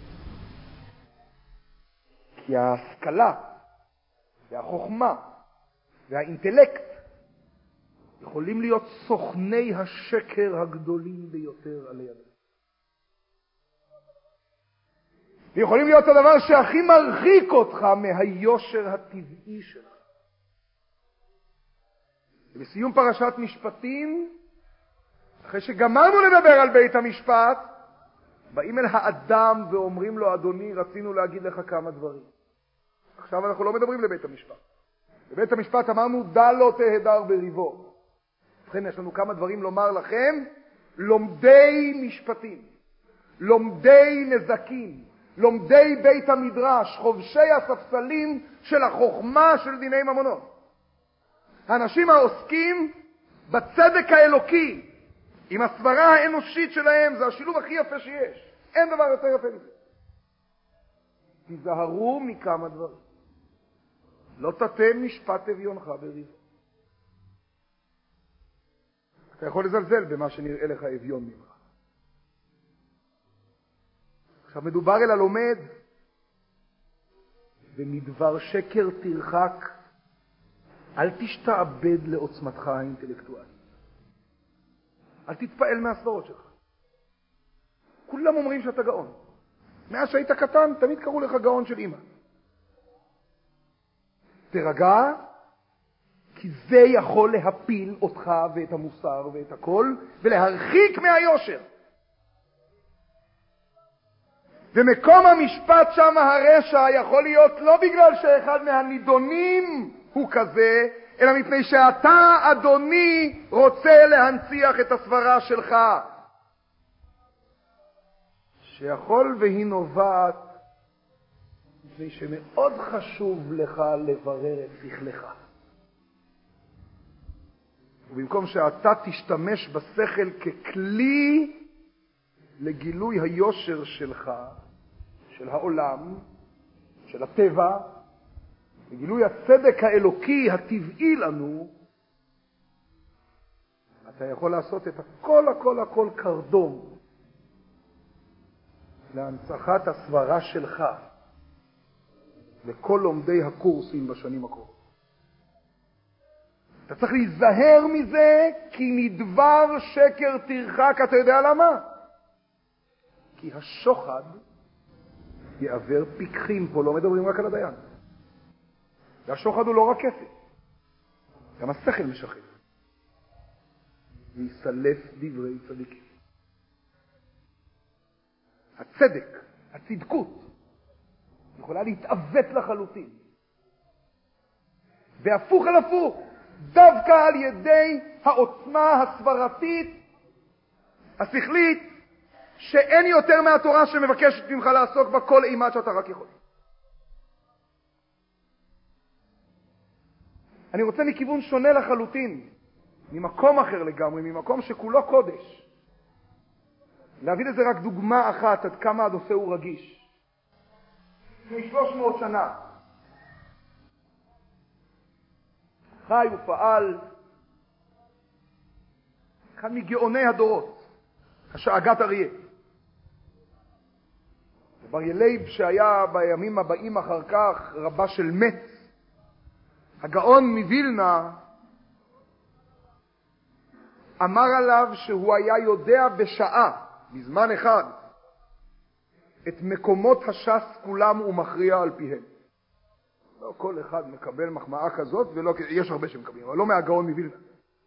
Speaker 1: כי ההשכלה והחוכמה והאינטלקט יכולים להיות סוכני השקר הגדולים ביותר על ידינו. ויכולים להיות הדבר שהכי מרחיק אותך מהיושר הטבעי שלך. ובסיום פרשת משפטים, אחרי שגמרנו לדבר על בית המשפט, באים אל האדם ואומרים לו, אדוני, רצינו להגיד לך כמה דברים. עכשיו אנחנו לא מדברים לבית המשפט. בבית המשפט אמרנו, דע לא תהדר בריבו. לכן יש לנו כמה דברים לומר לכם, לומדי משפטים, לומדי נזקים, לומדי בית המדרש, חובשי הספסלים של החוכמה של דיני ממונות. האנשים העוסקים בצדק האלוקי, עם הסברה האנושית שלהם, זה השילוב הכי יפה שיש. אין דבר יותר יפה מזה. תיזהרו מכמה דברים. לא תתם משפט אביונך בריבו. אתה יכול לזלזל במה שנראה לך אביון ממך. עכשיו מדובר אל הלומד, ומדבר שקר תרחק, אל תשתעבד לעוצמתך האינטלקטואלית. אל תתפעל מהסברות שלך. כולם אומרים שאתה גאון. מאז שהיית קטן, תמיד קראו לך גאון של אמא. תרגע, כי זה יכול להפיל אותך ואת המוסר ואת הכל, ולהרחיק מהיושר. ומקום המשפט שם הרשע יכול להיות לא בגלל שאחד מהנידונים הוא כזה, אלא מפני שאתה, אדוני, רוצה להנציח את הסברה שלך. שיכול והיא נובעת מפני שמאוד חשוב לך לברר את שכלך. ובמקום שאתה תשתמש בשכל ככלי לגילוי היושר שלך, של העולם, של הטבע, לגילוי הצדק האלוקי הטבעי לנו, אתה יכול לעשות את הכל הכל הכל קרדום להנצחת הסברה שלך לכל לומדי הקורסים בשנים הקרובות. אתה צריך להיזהר מזה, כי מדבר שקר תרחק. אתה יודע למה? כי השוחד יעבר פיקחים. פה לא מדברים רק על הדיין. והשוחד הוא לא רק כסף, גם השכל משחד. ויסלף דברי צדיקים. הצדק, הצדקות, יכולה להתעוות לחלוטין. והפוך על הפוך, דווקא על ידי העוצמה הסברתית, השכלית, שאין יותר מהתורה שמבקשת ממך לעסוק בה כל אימת שאתה רק יכול. אני רוצה מכיוון שונה לחלוטין, ממקום אחר לגמרי, ממקום שכולו קודש. להביא לזה רק דוגמה אחת עד כמה הנושא הוא רגיש. לפני שלוש מאות שנה חי ופעל אחד מגאוני הדורות, השאגת אריה. בר לייב שהיה בימים הבאים אחר כך רבה של מצ, הגאון מווילנה, אמר עליו שהוא היה יודע בשעה, בזמן אחד, את מקומות הש"ס כולם ומכריע על פיהם. לא כל אחד מקבל מחמאה כזאת, ולא, יש הרבה שמקבלים, אבל לא מהגאון מווילנה.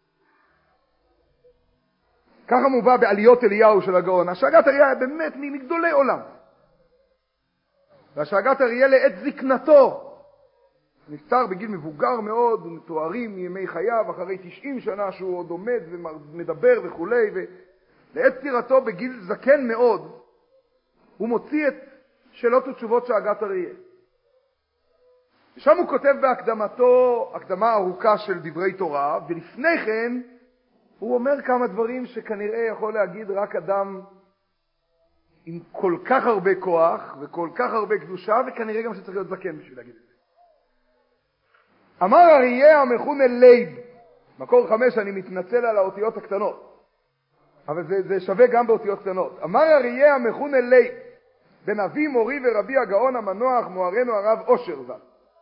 Speaker 1: ככה מובא בעליות אליהו של הגאון. השאגת אריה היה באמת מגדולי עולם. והשאגת אריה לעת זקנתו, נפטר בגיל מבוגר מאוד, ומתוארים מימי חייו, אחרי תשעים שנה שהוא עוד עומד ומדבר וכו', ולעת פטירתו בגיל זקן מאוד, הוא מוציא את שאלות ותשובות שאגת אריה. ושם הוא כותב בהקדמתו, הקדמה ארוכה של דברי תורה, ולפני כן הוא אומר כמה דברים שכנראה יכול להגיד רק אדם עם כל כך הרבה כוח וכל כך הרבה קדושה, וכנראה גם שצריך להיות זקן בשביל להגיד את זה. אמר אריה המכונה לייב, מקור חמש, אני מתנצל על האותיות הקטנות, אבל זה, זה שווה גם באותיות קטנות. אמר אריה המכונה לייב, בן אבי מורי ורבי הגאון המנוח מוארנו הרב אושר ז"ל.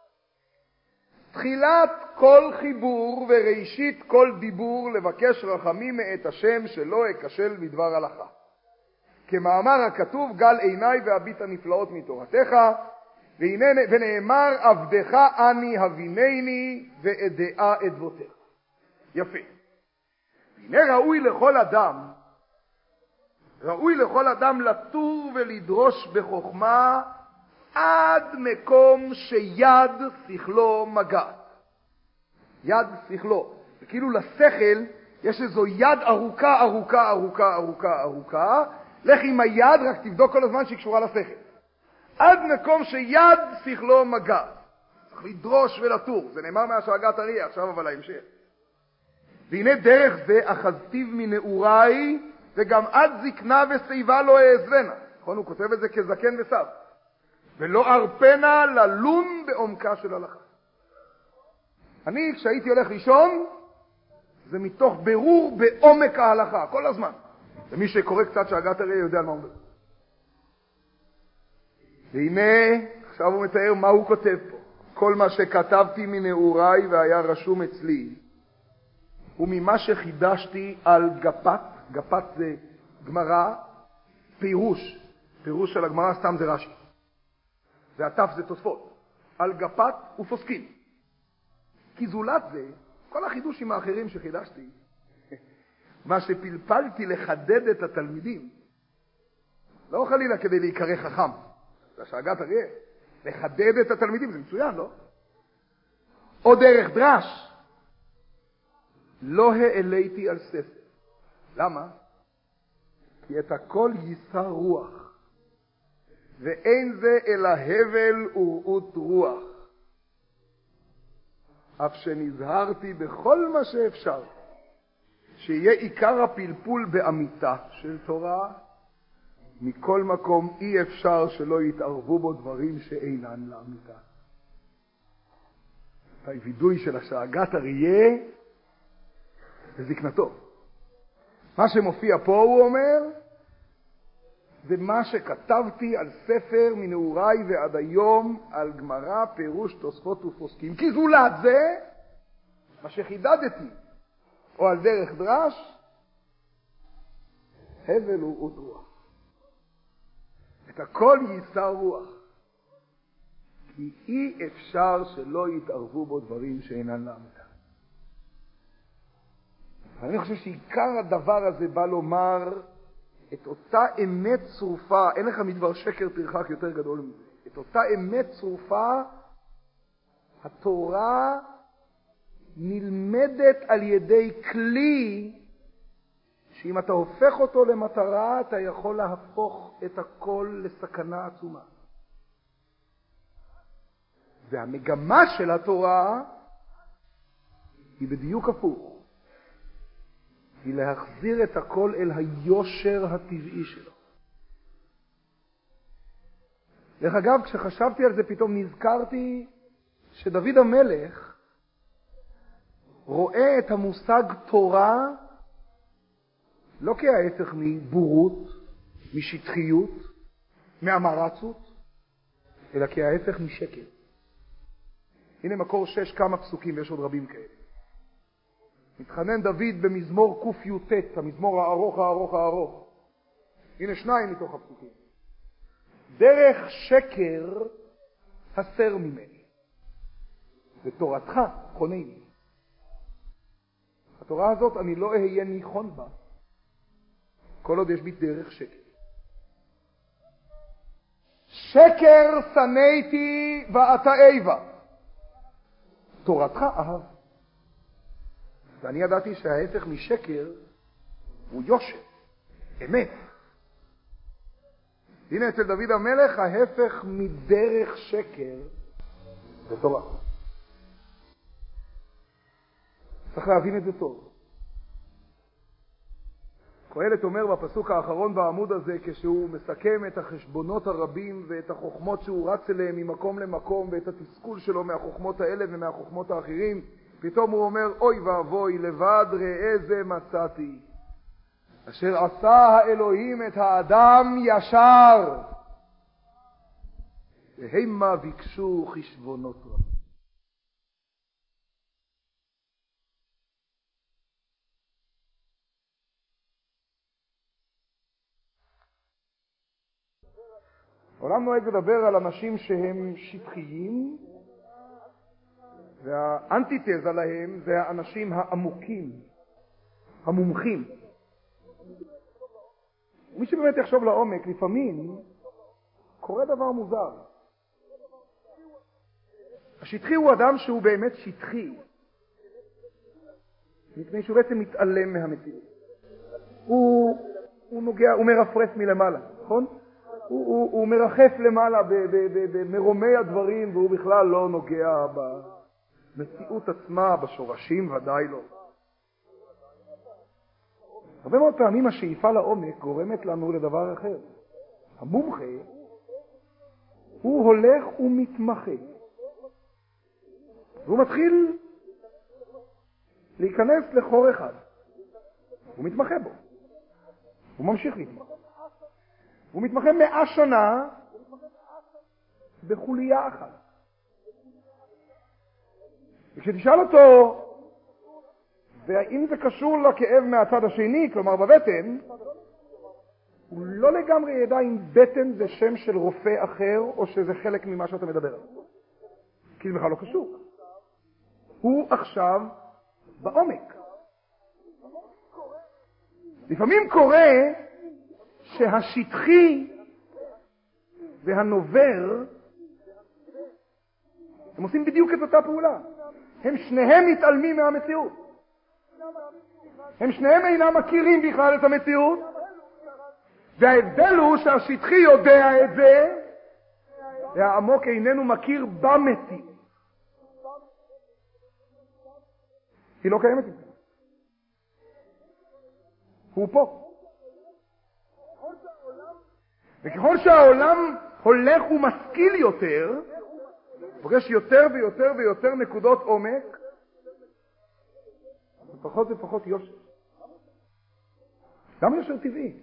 Speaker 1: תחילת כל חיבור וראשית כל דיבור לבקש רחמים מאת השם שלא אכשל בדבר הלכה. כמאמר הכתוב, גל עיניי והביט הנפלאות מתורתך, והנה, ונאמר עבדך אני הבינני ואדעה עדבותיך. יפה. והנה ראוי לכל אדם, ראוי לכל אדם לטור ולדרוש בחוכמה עד מקום שיד שכלו מגעת. יד שכלו. וכאילו לשכל יש איזו יד ארוכה, ארוכה, ארוכה, ארוכה, ארוכה. לך עם היד, רק תבדוק כל הזמן שהיא קשורה לשכל. עד מקום שיד שכלו מגעת. צריך לדרוש ולטור. זה נאמר מהשאגת אריה, עכשיו אבל ההמשך. והנה דרך זה אחזתיו מנעוריי, וגם עד זקנה ושיבה לא אעזבנה. נכון, הוא כותב את זה כזקן וסב. ולא ארפנה ללון בעומקה של הלכה. אני, כשהייתי הולך לישון, זה מתוך ברור בעומק ההלכה, כל הזמן. ומי שקורא קצת שאגת אריה יודע על מה הוא מדבר. והנה, עכשיו הוא מתאר מה הוא כותב פה. כל מה שכתבתי מנעוריי והיה רשום אצלי, וממה שחידשתי על גפת, גפת זה גמרא, פירוש, פירוש של הגמרא סתם זה רש"י. והתף זה תוספות, על גפת ופוסקים. כי זולת זה, כל החידושים האחרים שחידשתי, מה שפלפלתי לחדד את התלמידים, לא חלילה כדי להיקרא חכם, זה שאגת אריה, לחדד את התלמידים, זה מצוין, לא? או דרך דרש, לא העליתי על ספר. למה? כי את הכל יישא רוח. ואין זה אלא הבל ורעות רוח. אף שנזהרתי בכל מה שאפשר, שיהיה עיקר הפלפול באמיתה של תורה, מכל מקום אי אפשר שלא יתערבו בו דברים שאינן לאמיתה. היוודוי של השאגת אריה בזקנתו. מה שמופיע פה, הוא אומר, זה מה שכתבתי על ספר מנעוריי ועד היום, על גמרא, פירוש, תוספות ופוסקים. כי זולת זה, מה שחידדתי, או על דרך דרש, הבל ורעות רוח. את הכל יישא רוח. כי אי אפשר שלא יתערבו בו דברים שאינן לאמיתה. אני חושב שעיקר הדבר הזה בא לומר את אותה אמת צרופה, אין לך מדבר שקר תרחק יותר גדול מזה, את אותה אמת צרופה, התורה נלמדת על ידי כלי שאם אתה הופך אותו למטרה, אתה יכול להפוך את הכל לסכנה עצומה. והמגמה של התורה היא בדיוק הפוך. היא להחזיר את הכל אל היושר הטבעי שלו. דרך אגב, כשחשבתי על זה פתאום נזכרתי שדוד המלך רואה את המושג תורה לא כההפך מבורות, משטחיות, מאמרצות, אלא כההפך משקר. הנה מקור שש כמה פסוקים, ויש עוד רבים כאלה. מתחנן דוד במזמור ק"ט, המזמור הארוך הארוך הארוך. הנה שניים מתוך הפסוקים. דרך שקר הסר ממני, ותורתך חונני. התורה הזאת אני לא אהיה ניחון בה, כל עוד יש בי דרך שקר. שקר שנאתי ואתה איבה, תורתך אהב. ואני ידעתי שההפך משקר הוא יושר, אמת. הנה אצל דוד המלך ההפך מדרך שקר זה תורה. צריך להבין את זה טוב. קהלת אומר בפסוק האחרון בעמוד הזה, כשהוא מסכם את החשבונות הרבים ואת החוכמות שהוא רץ אליהם ממקום למקום ואת התסכול שלו מהחוכמות האלה ומהחוכמות האחרים, פתאום הוא אומר, אוי ואבוי, לבד ראה זה מצאתי, אשר עשה האלוהים את האדם ישר, והמה ביקשו חשבונות רבים. העולם נוהג לדבר על אנשים שהם שטחיים, והאנטיתזה להם זה האנשים העמוקים, המומחים. ומי שבאמת יחשוב לעומק, לפעמים קורה דבר מוזר. השטחי הוא אדם שהוא באמת שטחי, מפני שהוא בעצם מתעלם מהמציאות. הוא, הוא נוגע, הוא מרפרף מלמעלה, נכון? הוא, הוא, הוא מרחף למעלה במרומי הדברים, והוא בכלל לא נוגע במציאות עצמה, בשורשים ודאי לא. הרבה מאוד פעמים השאיפה לעומק גורמת לנו לדבר אחר. המומחה הוא הולך ומתמחה, והוא מתחיל להיכנס לחור אחד, הוא מתמחה בו, הוא ממשיך להתמחה. הוא מתמחה מאה שנה בחוליה אחת. וכשתשאל אותו, והאם זה קשור לכאב מהצד השני, כלומר בבטן, הוא לא לגמרי ידע אם בטן זה שם של רופא אחר, או שזה חלק ממה שאתה מדבר עליו. כי זה בכלל לא קשור. הוא עכשיו בעומק. לפעמים קורה שהשטחי והנובר הם עושים בדיוק את אותה פעולה. הם שניהם מתעלמים מהמציאות. הם שניהם אינם מכירים בכלל את המציאות, וההבדל הוא שהשטחי יודע את זה והעמוק איננו מכיר במציאות. היא לא קיימת. הוא פה. וככל שהעולם הולך ומשכיל יותר, פוגש יותר ויותר ויותר נקודות עומק, פחות ופחות יושר. גם יושר טבעי.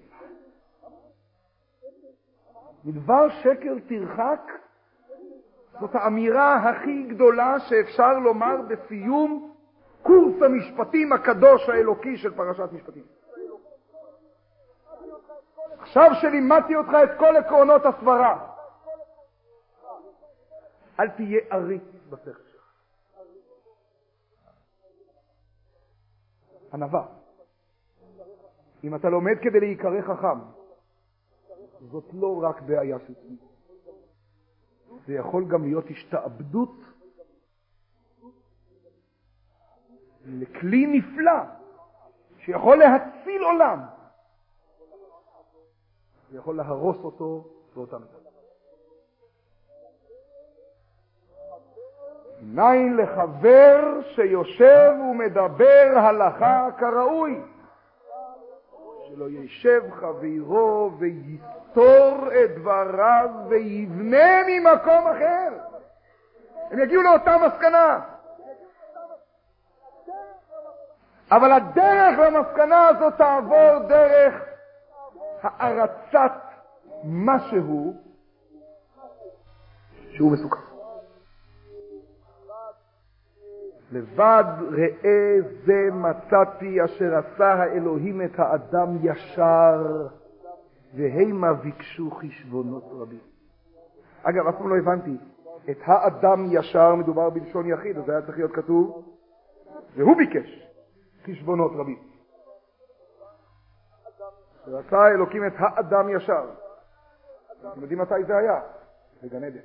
Speaker 1: מדבר שקר תרחק, זאת האמירה הכי גדולה שאפשר לומר בסיום קורס המשפטים הקדוש האלוקי של פרשת משפטים. עכשיו שלימדתי אותך את כל עקרונות הסברה, אל תהיה עריץ בשכל שלך. ענווה. אם אתה לומד כדי להיקרא חכם, זאת לא רק בעיה של צניעות. זה יכול גם להיות השתעבדות לכלי נפלא שיכול להציל עולם. זה יכול להרוס אותו באותה מידה. מניין לחבר שיושב ומדבר הלכה כראוי, שלא יישב חברו ויסתור את דבריו ויבנה ממקום אחר. הם יגיעו לאותה מסקנה. אבל הדרך למסקנה הזאת תעבור דרך הערצת משהו שהוא מסוכן. לבד ראה זה מצאתי אשר עשה האלוהים את האדם ישר והימה ביקשו חשבונות רבים. אגב, אף פעם לא הבנתי, את האדם ישר מדובר בלשון יחיד, אז היה צריך להיות כתוב והוא ביקש חשבונות רבים. ועשה האלוקים את האדם ישר. אתם יודעים מתי זה היה? בגן עדן.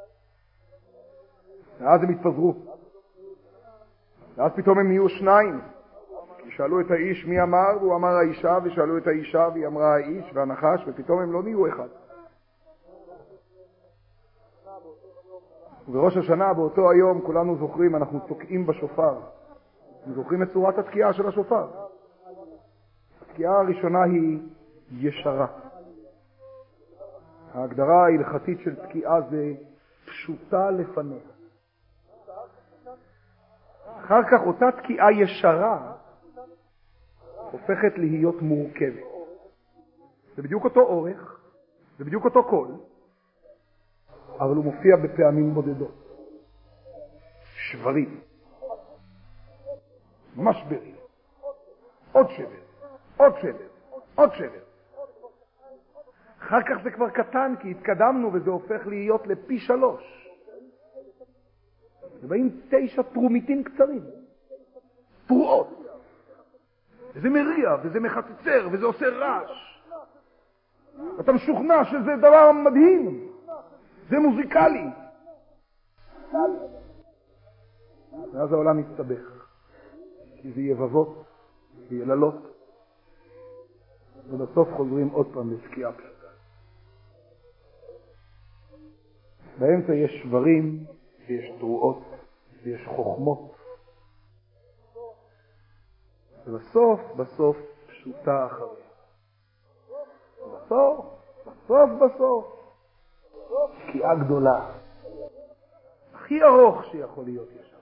Speaker 1: ואז הם התפזרו. ואז פתאום הם נהיו שניים. שאלו את האיש מי אמר, והוא אמר האישה, ושאלו את האישה והיא אמרה האיש והנחש, ופתאום הם לא נהיו אחד. ובראש השנה באותו היום כולנו זוכרים, אנחנו תוקעים בשופר. אנחנו זוכרים את צורת התקיעה של השופר. התקיעה הראשונה היא ישרה. ההגדרה ההלכתית של תקיעה זה פשוטה לפניה. אחר כך אותה תקיעה ישרה הופכת להיות מורכבת. זה בדיוק אותו אורך, זה בדיוק אותו קול, אבל הוא מופיע בפעמים בודדות. שברים, משברים, עוד שבר, עוד שבר, עוד שבר. אחר כך זה כבר קטן, כי התקדמנו וזה הופך להיות לפי שלוש. ובאים תשע תרומיתים קצרים, תרועות. וזה מריע, וזה מחצצר, וזה עושה רעש. אתה משוכנע שזה דבר מדהים. זה מוזיקלי. ואז העולם מסתבך. כי זה יבבות, ויללות. ובסוף חוזרים עוד פעם לתקיעה פשוטה. באמצע יש שברים, ויש תרועות, ויש חוכמות. ובסוף, בסוף, פשוטה אחריה. בסוף, בסוף, בסוף, תקיעה גדולה. הכי ארוך שיכול להיות ישר.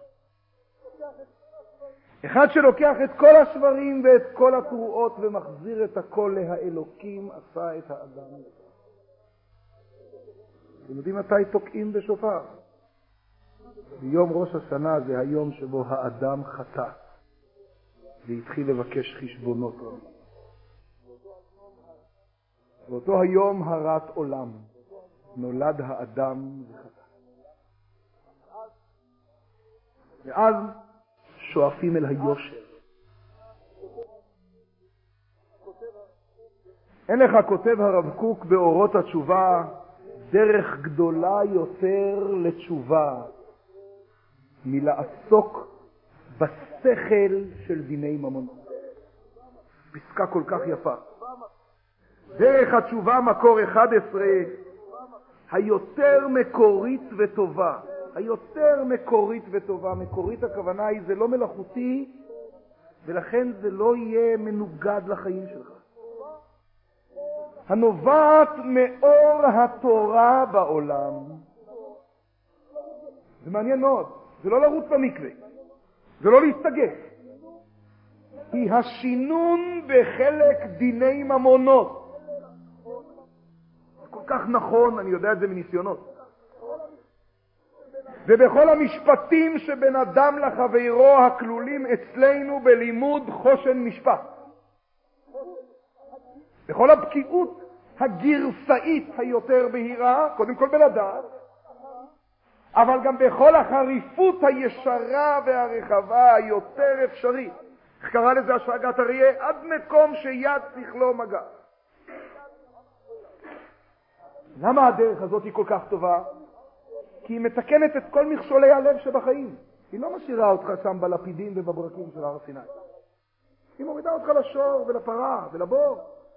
Speaker 1: אחד שלוקח את כל השברים ואת כל התרועות ומחזיר את הכל להאלוקים, עשה את האדם. אתם יודעים מתי תוקעים בשופר? ביום ראש השנה זה היום שבו האדם חטא והתחיל לבקש חשבונות רבים. באותו היום הרת עולם נולד האדם וחטא. ואז שואפים אל היושר. אין לך, כותב הרב קוק באורות התשובה, דרך גדולה יותר לתשובה מלעסוק בשכל של דיני ממון. פסקה כל כך יפה. דרך התשובה מקור אחד עשרה, היותר מקורית וטובה. היותר מקורית וטובה. מקורית הכוונה היא זה לא מלאכותי, ולכן זה לא יהיה מנוגד לחיים שלך. הנובעת מאור התורה בעולם. זה מעניין מאוד. זה לא לרוץ במקווה. זה לא להסתגף. היא השינון בחלק דיני ממונות. זה כל כך נכון, אני יודע את זה מניסיונות. ובכל המשפטים שבין אדם לחברו הכלולים אצלנו בלימוד חושן משפט. בכל הבקיאות הגרסאית היותר בהירה, קודם כל בלדעת, אבל גם בכל החריפות הישרה והרחבה היותר אפשרית. איך קרא לזה השגת אריה? עד מקום שיד שכלו מגע. למה הדרך הזאת היא כל כך טובה? כי היא מתקנת את כל מכשולי הלב שבחיים. היא לא משאירה אותך שם בלפידים ובברקים של הר סיני. היא מורידה אותך לשור ולפרה ולבור.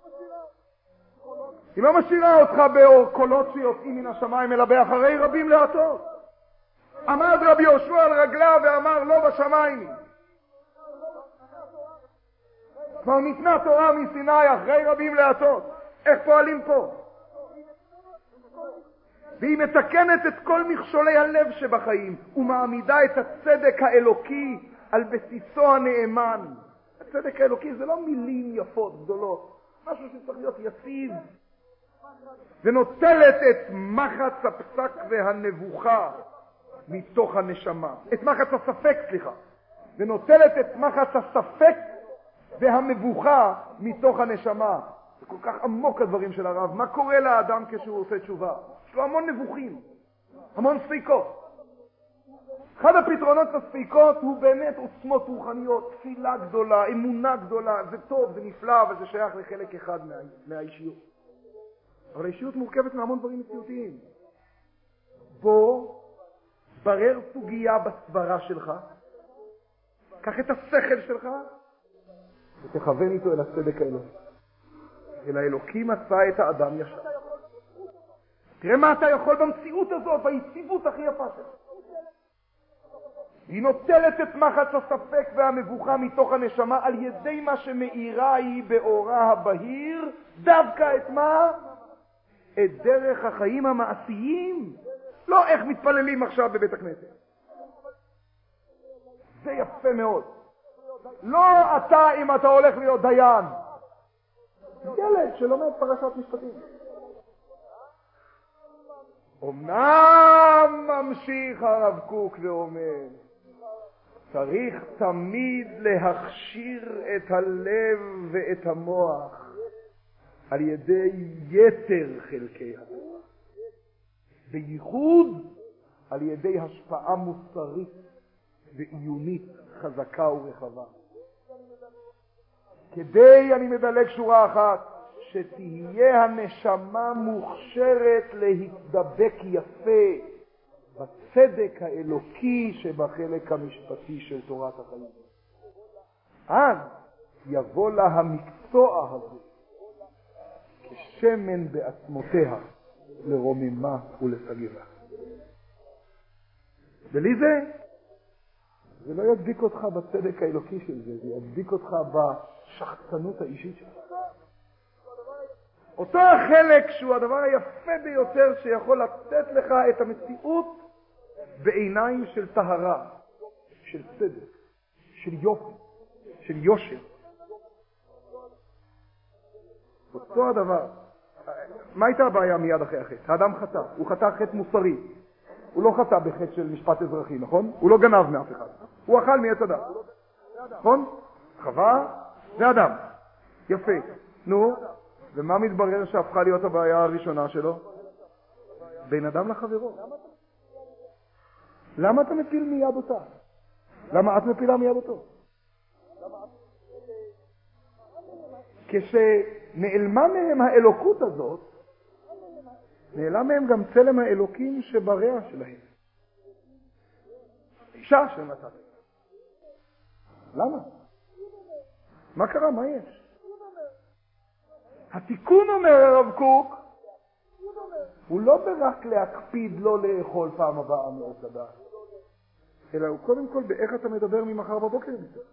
Speaker 1: היא לא משאירה אותך באור קולות שיוצאים מן השמיים אלא באחרי רבים להטות. עמד רבי יהושע על רגליו ואמר לא בשמיים. כבר ניתנה תורה מסיני אחרי רבים להטות. איך פועלים פה? והיא מתקנת את כל מכשולי הלב שבחיים ומעמידה את הצדק האלוקי על בסיסו הנאמן. הצדק האלוקי זה לא מילים יפות גדולות, משהו שצריך להיות יציב, ונוטלת את מחץ הפסק והנבוכה מתוך הנשמה, את מחץ הספק, סליחה, ונוטלת את מחץ הספק והמבוכה מתוך הנשמה. זה כל כך עמוק הדברים של הרב. מה קורה לאדם כשהוא עושה תשובה? יש לו המון נבוכים, המון ספיקות. אחד הפתרונות לספיקות הוא באמת עוצמות רוחניות, תפילה גדולה, אמונה גדולה. זה טוב, זה נפלא, אבל זה שייך לחלק אחד מה, מהאישיות. אבל האישיות מורכבת מהמון דברים מציאותיים. בוא, ברר סוגיה בסברה שלך, קח את השכל שלך ותכוון איתו אל הצדק האלוקי. אל האלוקים מצא את האדם ישר. תראה מה אתה יכול במציאות הזאת, ביציבות הכי יפה שלך. היא נוטלת את מחץ הספק והמבוכה מתוך הנשמה על ידי מה שמאירה היא באורה הבהיר, דווקא את מה? את דרך החיים המעשיים. לא איך מתפללים עכשיו בבית הכנסת. זה יפה מאוד. לא אתה אם אתה הולך להיות דיין. ילד שלומד פרשת משפטים. אמנם ממשיך הרב קוק ואומר, צריך תמיד להכשיר את הלב ואת המוח על ידי יתר חלקי המוח, בייחוד על ידי השפעה מוסרית ועיונית חזקה ורחבה. כדי, אני מדלג שורה אחת, שתהיה הנשמה מוכשרת להתדבק יפה בצדק האלוקי שבחלק המשפטי של תורת החיים. אז יבוא לה המקצוע הזה כשמן בעצמותיה לרוממה ולסגירה. בלי זה, זה לא ידביק אותך בצדק האלוקי של זה, זה ידביק אותך בשחצנות האישית שלך. אותו החלק שהוא הדבר היפה ביותר שיכול לתת לך את המציאות בעיניים של טהרה, של צדק, של יופי, של יושר. אותו הדבר. מה הייתה הבעיה מיד אחרי החטא? האדם חטא, הוא חטא חטא מוסרי. הוא לא חטא בחטא של משפט אזרחי, נכון? הוא לא גנב מאף אחד. הוא אכל מעץ הדת. נכון? חווה זה אדם. יפה. נו, ומה מתברר שהפכה להיות הבעיה הראשונה שלו? בין אדם לחברו. למה אתה מפיל מיד אותה? למה את מפילה מיד אותו? כשנעלמה מהם האלוקות הזאת, נעלם מהם גם צלם האלוקים שבריאה שלהם. אישה שמצאת. למה? מה קרה? מה יש? התיקון, אומר הרב קוק, הוא לא רק להקפיד לא לאכול פעם הבאה מעץ הדת, אלא הוא קודם כל באיך אתה מדבר ממחר בבוקר.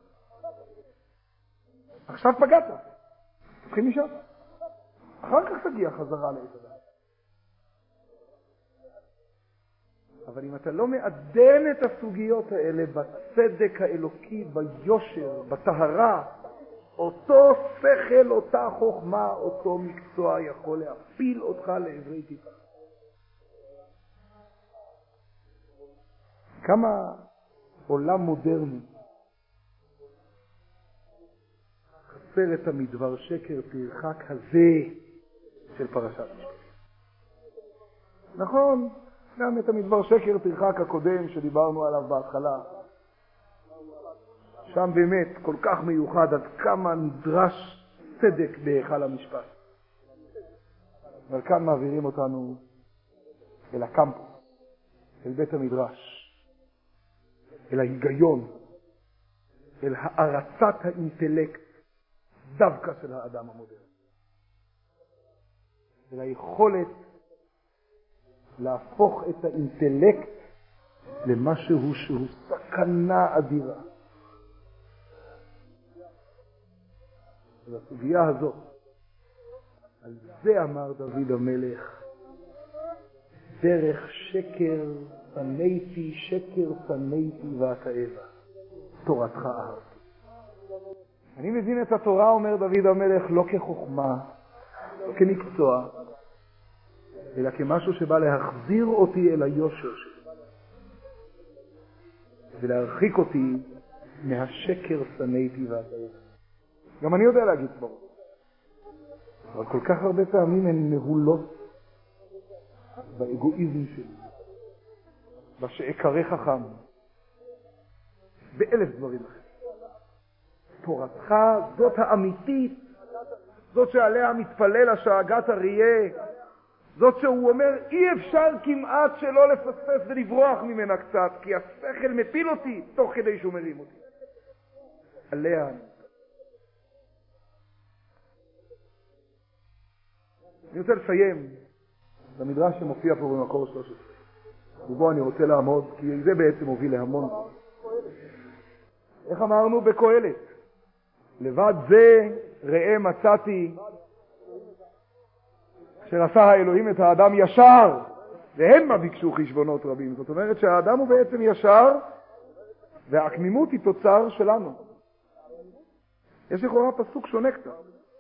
Speaker 1: עכשיו פגעת. תתחיל משם. אחר כך תגיע חזרה לעץ הדת. אבל אם אתה לא מעדן את הסוגיות האלה בצדק האלוקי, ביושר, בטהרה, אותו שכל, אותה חוכמה, אותו מקצוע יכול להפיל אותך לעברי טיפה. כמה עולם מודרני חסר את המדבר שקר תרחק הזה של פרשת משפטים. נכון, גם את המדבר שקר תרחק הקודם שדיברנו עליו בהתחלה. שם באמת כל כך מיוחד עד כמה נדרש צדק בהיכל המשפט. אבל כאן מעבירים אותנו אל הקמפוס, אל בית המדרש, אל ההיגיון, אל הערצת האינטלקט דווקא של האדם המודרני. אל היכולת להפוך את האינטלקט למשהו שהוא סכנה אדירה. והסוגיה הזאת, על זה אמר דוד המלך, דרך שקר שנאתי, שקר שנאתי ואתעבה, תורתך אהבתי. אני מבין את התורה, אומר דוד המלך, לא כחוכמה, לא כמקצוע, אלא כמשהו שבא להחזיר אותי אל היושר שלי, ולהרחיק אותי מהשקר שנאתי ואתעבה. גם אני יודע להגיד ברור. אבל כל כך הרבה פעמים הן מהולות באגואיזם שלי, בשעקרי חכם, באלף דברים אחרים. תורתך זאת האמיתית, זאת שעליה מתפלל השאגת אריה, זאת שהוא אומר אי אפשר כמעט שלא לפספס ולברוח ממנה קצת, כי השכל מפיל אותי תוך כדי שהוא מרים אותי. עליה אני. אני רוצה לסיים במדרש שמופיע פה במקור שלוש עשרה, ובו אני רוצה לעמוד, כי זה בעצם מוביל להמון. איך אמרנו בקהלת? לבד זה ראה מצאתי, אשר עשה האלוהים את האדם ישר, והם מה ביקשו חשבונות רבים. זאת אומרת שהאדם הוא בעצם ישר, והעקמימות היא תוצר שלנו. יש לכאורה פסוק שונה קצת.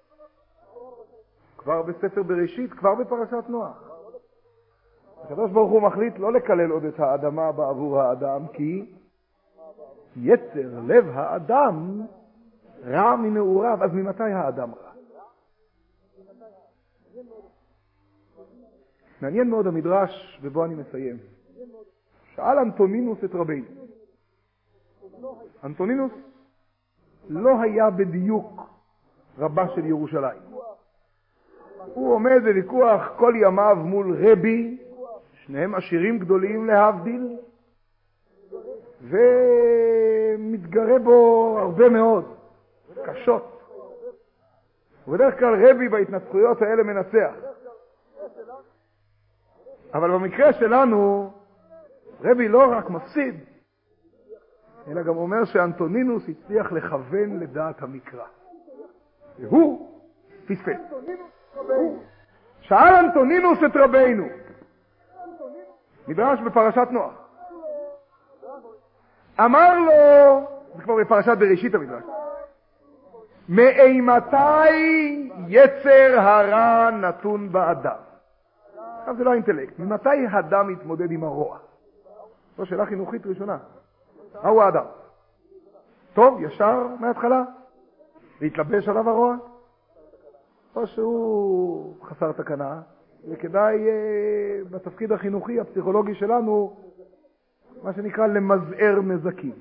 Speaker 1: כבר בספר בראשית, כבר בפרשת נוח. הקדוש ברוך הוא מחליט לא לקלל עוד את האדמה בעבור האדם, כי יצר לב האדם רע מנעוריו. אז ממתי האדם רע? מעניין מאוד המדרש, ובו אני מסיים. שאל אנטונינוס את רבינו. אנטונינוס לא היה בדיוק רבה של ירושלים. הוא עומד בוויכוח כל ימיו מול רבי, שניהם עשירים גדולים להבדיל, ומתגרה בו הרבה מאוד, קשות. ובדרך כלל רבי בהתנצחויות האלה מנצח. אבל במקרה שלנו, רבי לא רק מפסיד, אלא גם אומר שאנטונינוס הצליח לכוון לדעת המקרא. והוא פספס. שאל אנטונינוס את רבינו, מדרש בפרשת נוח, אמר לו, זה כבר בפרשת בראשית המדרש, מאימתי יצר הרע נתון באדם? עכשיו זה לא האינטלקט, ממתי האדם מתמודד עם הרוע? זו שאלה חינוכית ראשונה. מהו האדם? טוב, ישר מההתחלה, להתלבש עליו הרוע? או שהוא חסר תקנה, וכדאי אה, בתפקיד החינוכי הפסיכולוגי שלנו, מה שנקרא למזער נזקים.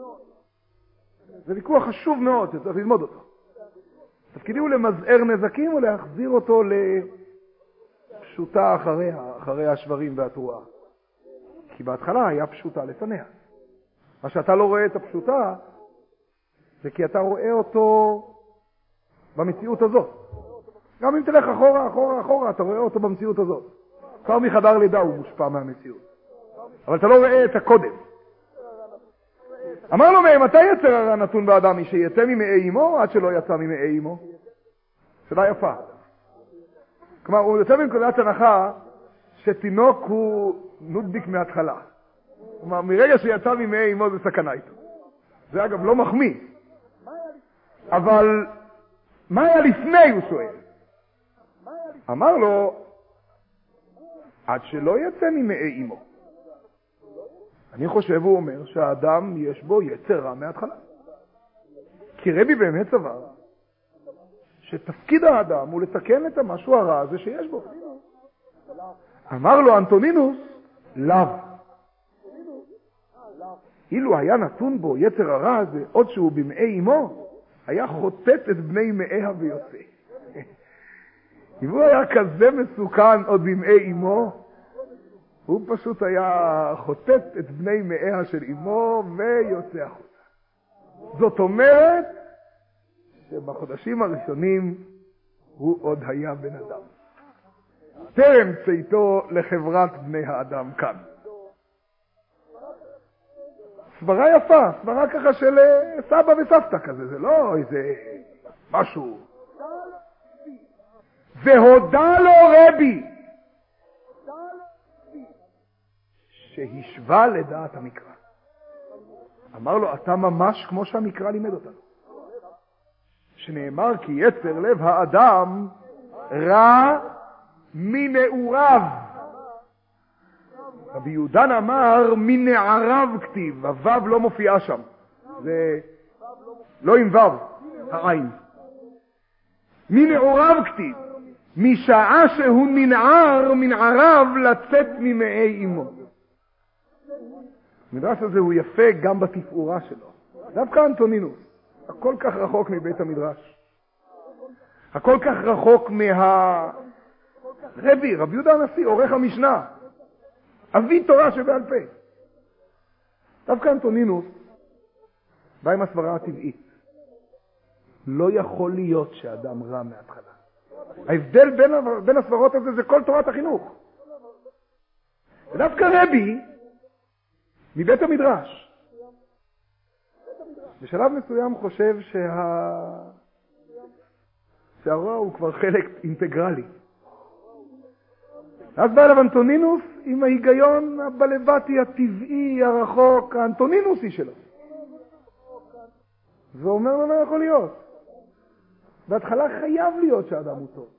Speaker 1: זה ויכוח חשוב מאוד, שצריך ללמוד אותו. תפקידי הוא למזער נזקים או להחזיר אותו לפשוטה אחריה, אחרי השברים והתרועה. כי בהתחלה היה פשוטה לפניה. מה שאתה לא רואה את הפשוטה, זה כי אתה רואה אותו במציאות הזאת. גם אם תלך אחורה, אחורה, אחורה, אתה רואה אותו במציאות הזאת. כבר מחדר לידה הוא מושפע מהמציאות. אבל אתה לא רואה את הקודם. אמר לו, מתי יצר הרע נתון באדם? מי שיצא ממעי אמו, עד שלא יצא ממעי אמו? שאלה יפה. כלומר, הוא יוצא מנקודת הנחה שתינוק הוא נודביק מההתחלה. כלומר, מרגע שיצא ממעי אמו זה סכנה איתו. זה אגב לא מחמיא. אבל מה היה לפני, הוא שואל? אמר לו, עד שלא יצא ממעי אמו. אני חושב, הוא אומר, שהאדם יש בו יצר רע מההתחלה. כי רבי באמת סבר שתפקיד האדם הוא לתקן את המשהו הרע הזה שיש בו. אמר לו אנטונינוס, לאו. אילו היה נתון בו יצר הרע הזה, עוד שהוא במאי אמו, היה חוטט את בני מאיה ויוצא. אם הוא היה כזה מסוכן עוד במאי אמו, הוא פשוט היה חוטט את בני מאיה של אמו ויוצא החוצה. זאת אומרת שבחודשים הראשונים הוא עוד היה בן אדם. טרם צאתו לחברת בני האדם כאן. סברה יפה, סברה ככה של סבא וסבתא כזה, זה לא איזה משהו. והודע לו רבי שהשווה לדעת המקרא. אמר לו, אתה ממש כמו שהמקרא לימד אותנו. שנאמר כי יצר לב האדם רע מנעוריו. רבי יהודן אמר מנעריו כתיב, הוו לא מופיעה שם. זה לא עם וו, העין. מנעוריו כתיב, משעה שהוא ננער מנעריו לצאת ממאי אמו. המדרש הזה הוא יפה גם בתפאורה שלו. דווקא אנטונינוס, הכל כך רחוק מבית המדרש. הכל כך רחוק מה... רבי, רבי יהודה הנשיא, עורך המשנה. אבי תורה שבעל פה. דווקא אנטונינוס בא עם הסברה הטבעית. לא יכול להיות שאדם רע מההתחלה. ההבדל בין, בין הסברות הזה זה כל תורת החינוך. ודווקא רבי מבית המדרש בשלב מסוים חושב שה... שהרוע הוא כבר חלק אינטגרלי. אז בא אליו אנטונינוס עם ההיגיון הבלבטי הטבעי הרחוק, האנטונינוסי שלו. ואומר לו, לא יכול להיות. בהתחלה חייב להיות שהאדם הוא טוב.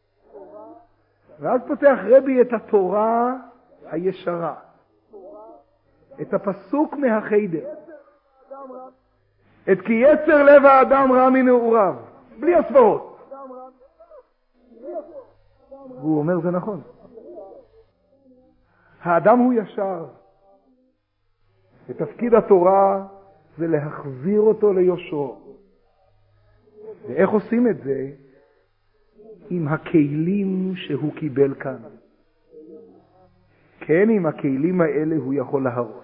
Speaker 1: ואז פותח רבי את התורה הישרה. את הפסוק מהחיידר. את כי יצר לב האדם רע מנעוריו. בלי הסברות. והוא אומר זה נכון. האדם הוא ישר. ותפקיד התורה זה להחזיר אותו ליושרו. ואיך עושים את זה? עם הכלים שהוא קיבל כאן. כן, עם הכלים האלה הוא יכול להרוס.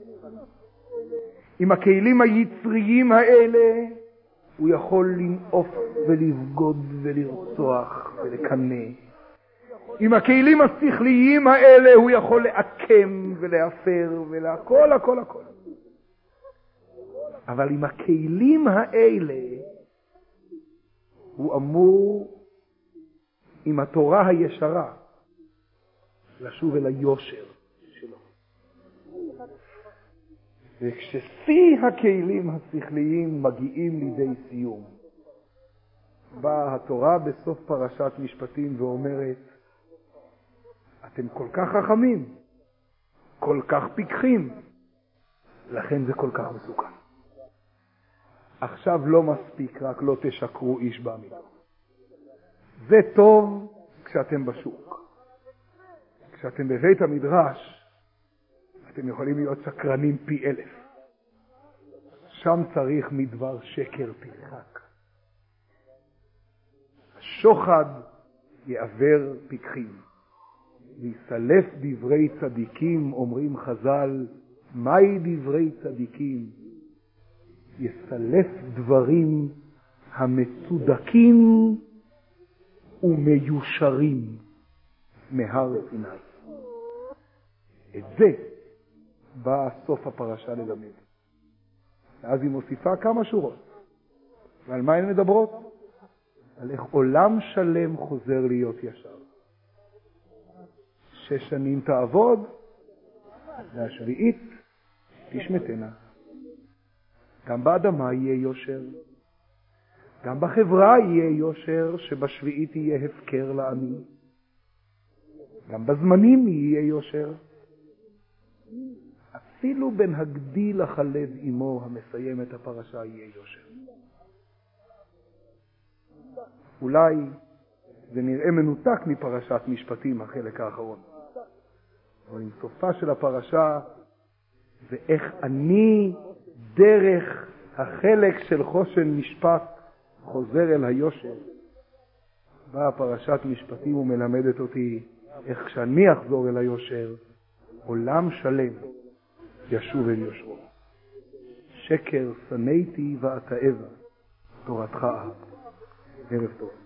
Speaker 1: עם הכלים היצריים האלה הוא יכול לנעוף ולבגוד ולרצוח ולקנא. עם הכלים השכליים האלה הוא יכול לעקם ולהפר ולהכל, הכל, הכל. אבל עם הכלים האלה הוא אמור עם התורה הישרה לשוב אל היושר שלו. וכששיא הכלים השכליים מגיעים לידי סיום, באה התורה בסוף פרשת משפטים ואומרת, אתם כל כך חכמים, כל כך פיקחים, לכן זה כל כך מסוכן. עכשיו לא מספיק, רק לא תשקרו איש בעמידה. זה טוב כשאתם בשוק. כשאתם בבית המדרש, אתם יכולים להיות שקרנים פי אלף. שם צריך מדבר שקר תרחק. השוחד יעבר פיקחים. ויסלף דברי צדיקים, אומרים חז"ל, מהי דברי צדיקים? יסלף דברים המצודקים ומיושרים מהר סיני. את זה בא סוף הפרשה ללמד. אז היא מוסיפה כמה שורות. ועל מה הן מדברות? על איך עולם שלם חוזר להיות ישר. שש שנים תעבוד, והשביעית תשמתנה. גם באדמה יהיה יושר. גם בחברה יהיה יושר, שבשביעית יהיה הפקר לעני. גם בזמנים יהיה יושר. אפילו בין הגדיל החלב עמו המסיים את הפרשה יהיה יושר. אולי זה נראה מנותק מפרשת משפטים החלק האחרון.
Speaker 2: אבל עם סופה של הפרשה, ואיך אני דרך החלק של חושן משפט חוזר אל היושר. באה פרשת משפטים ומלמדת אותי איך כשאני אחזור אל היושר, עולם שלם ישוב אל יושרו. שקר שנאתי ואתה אבה, תורתך אהב. ערב טוב.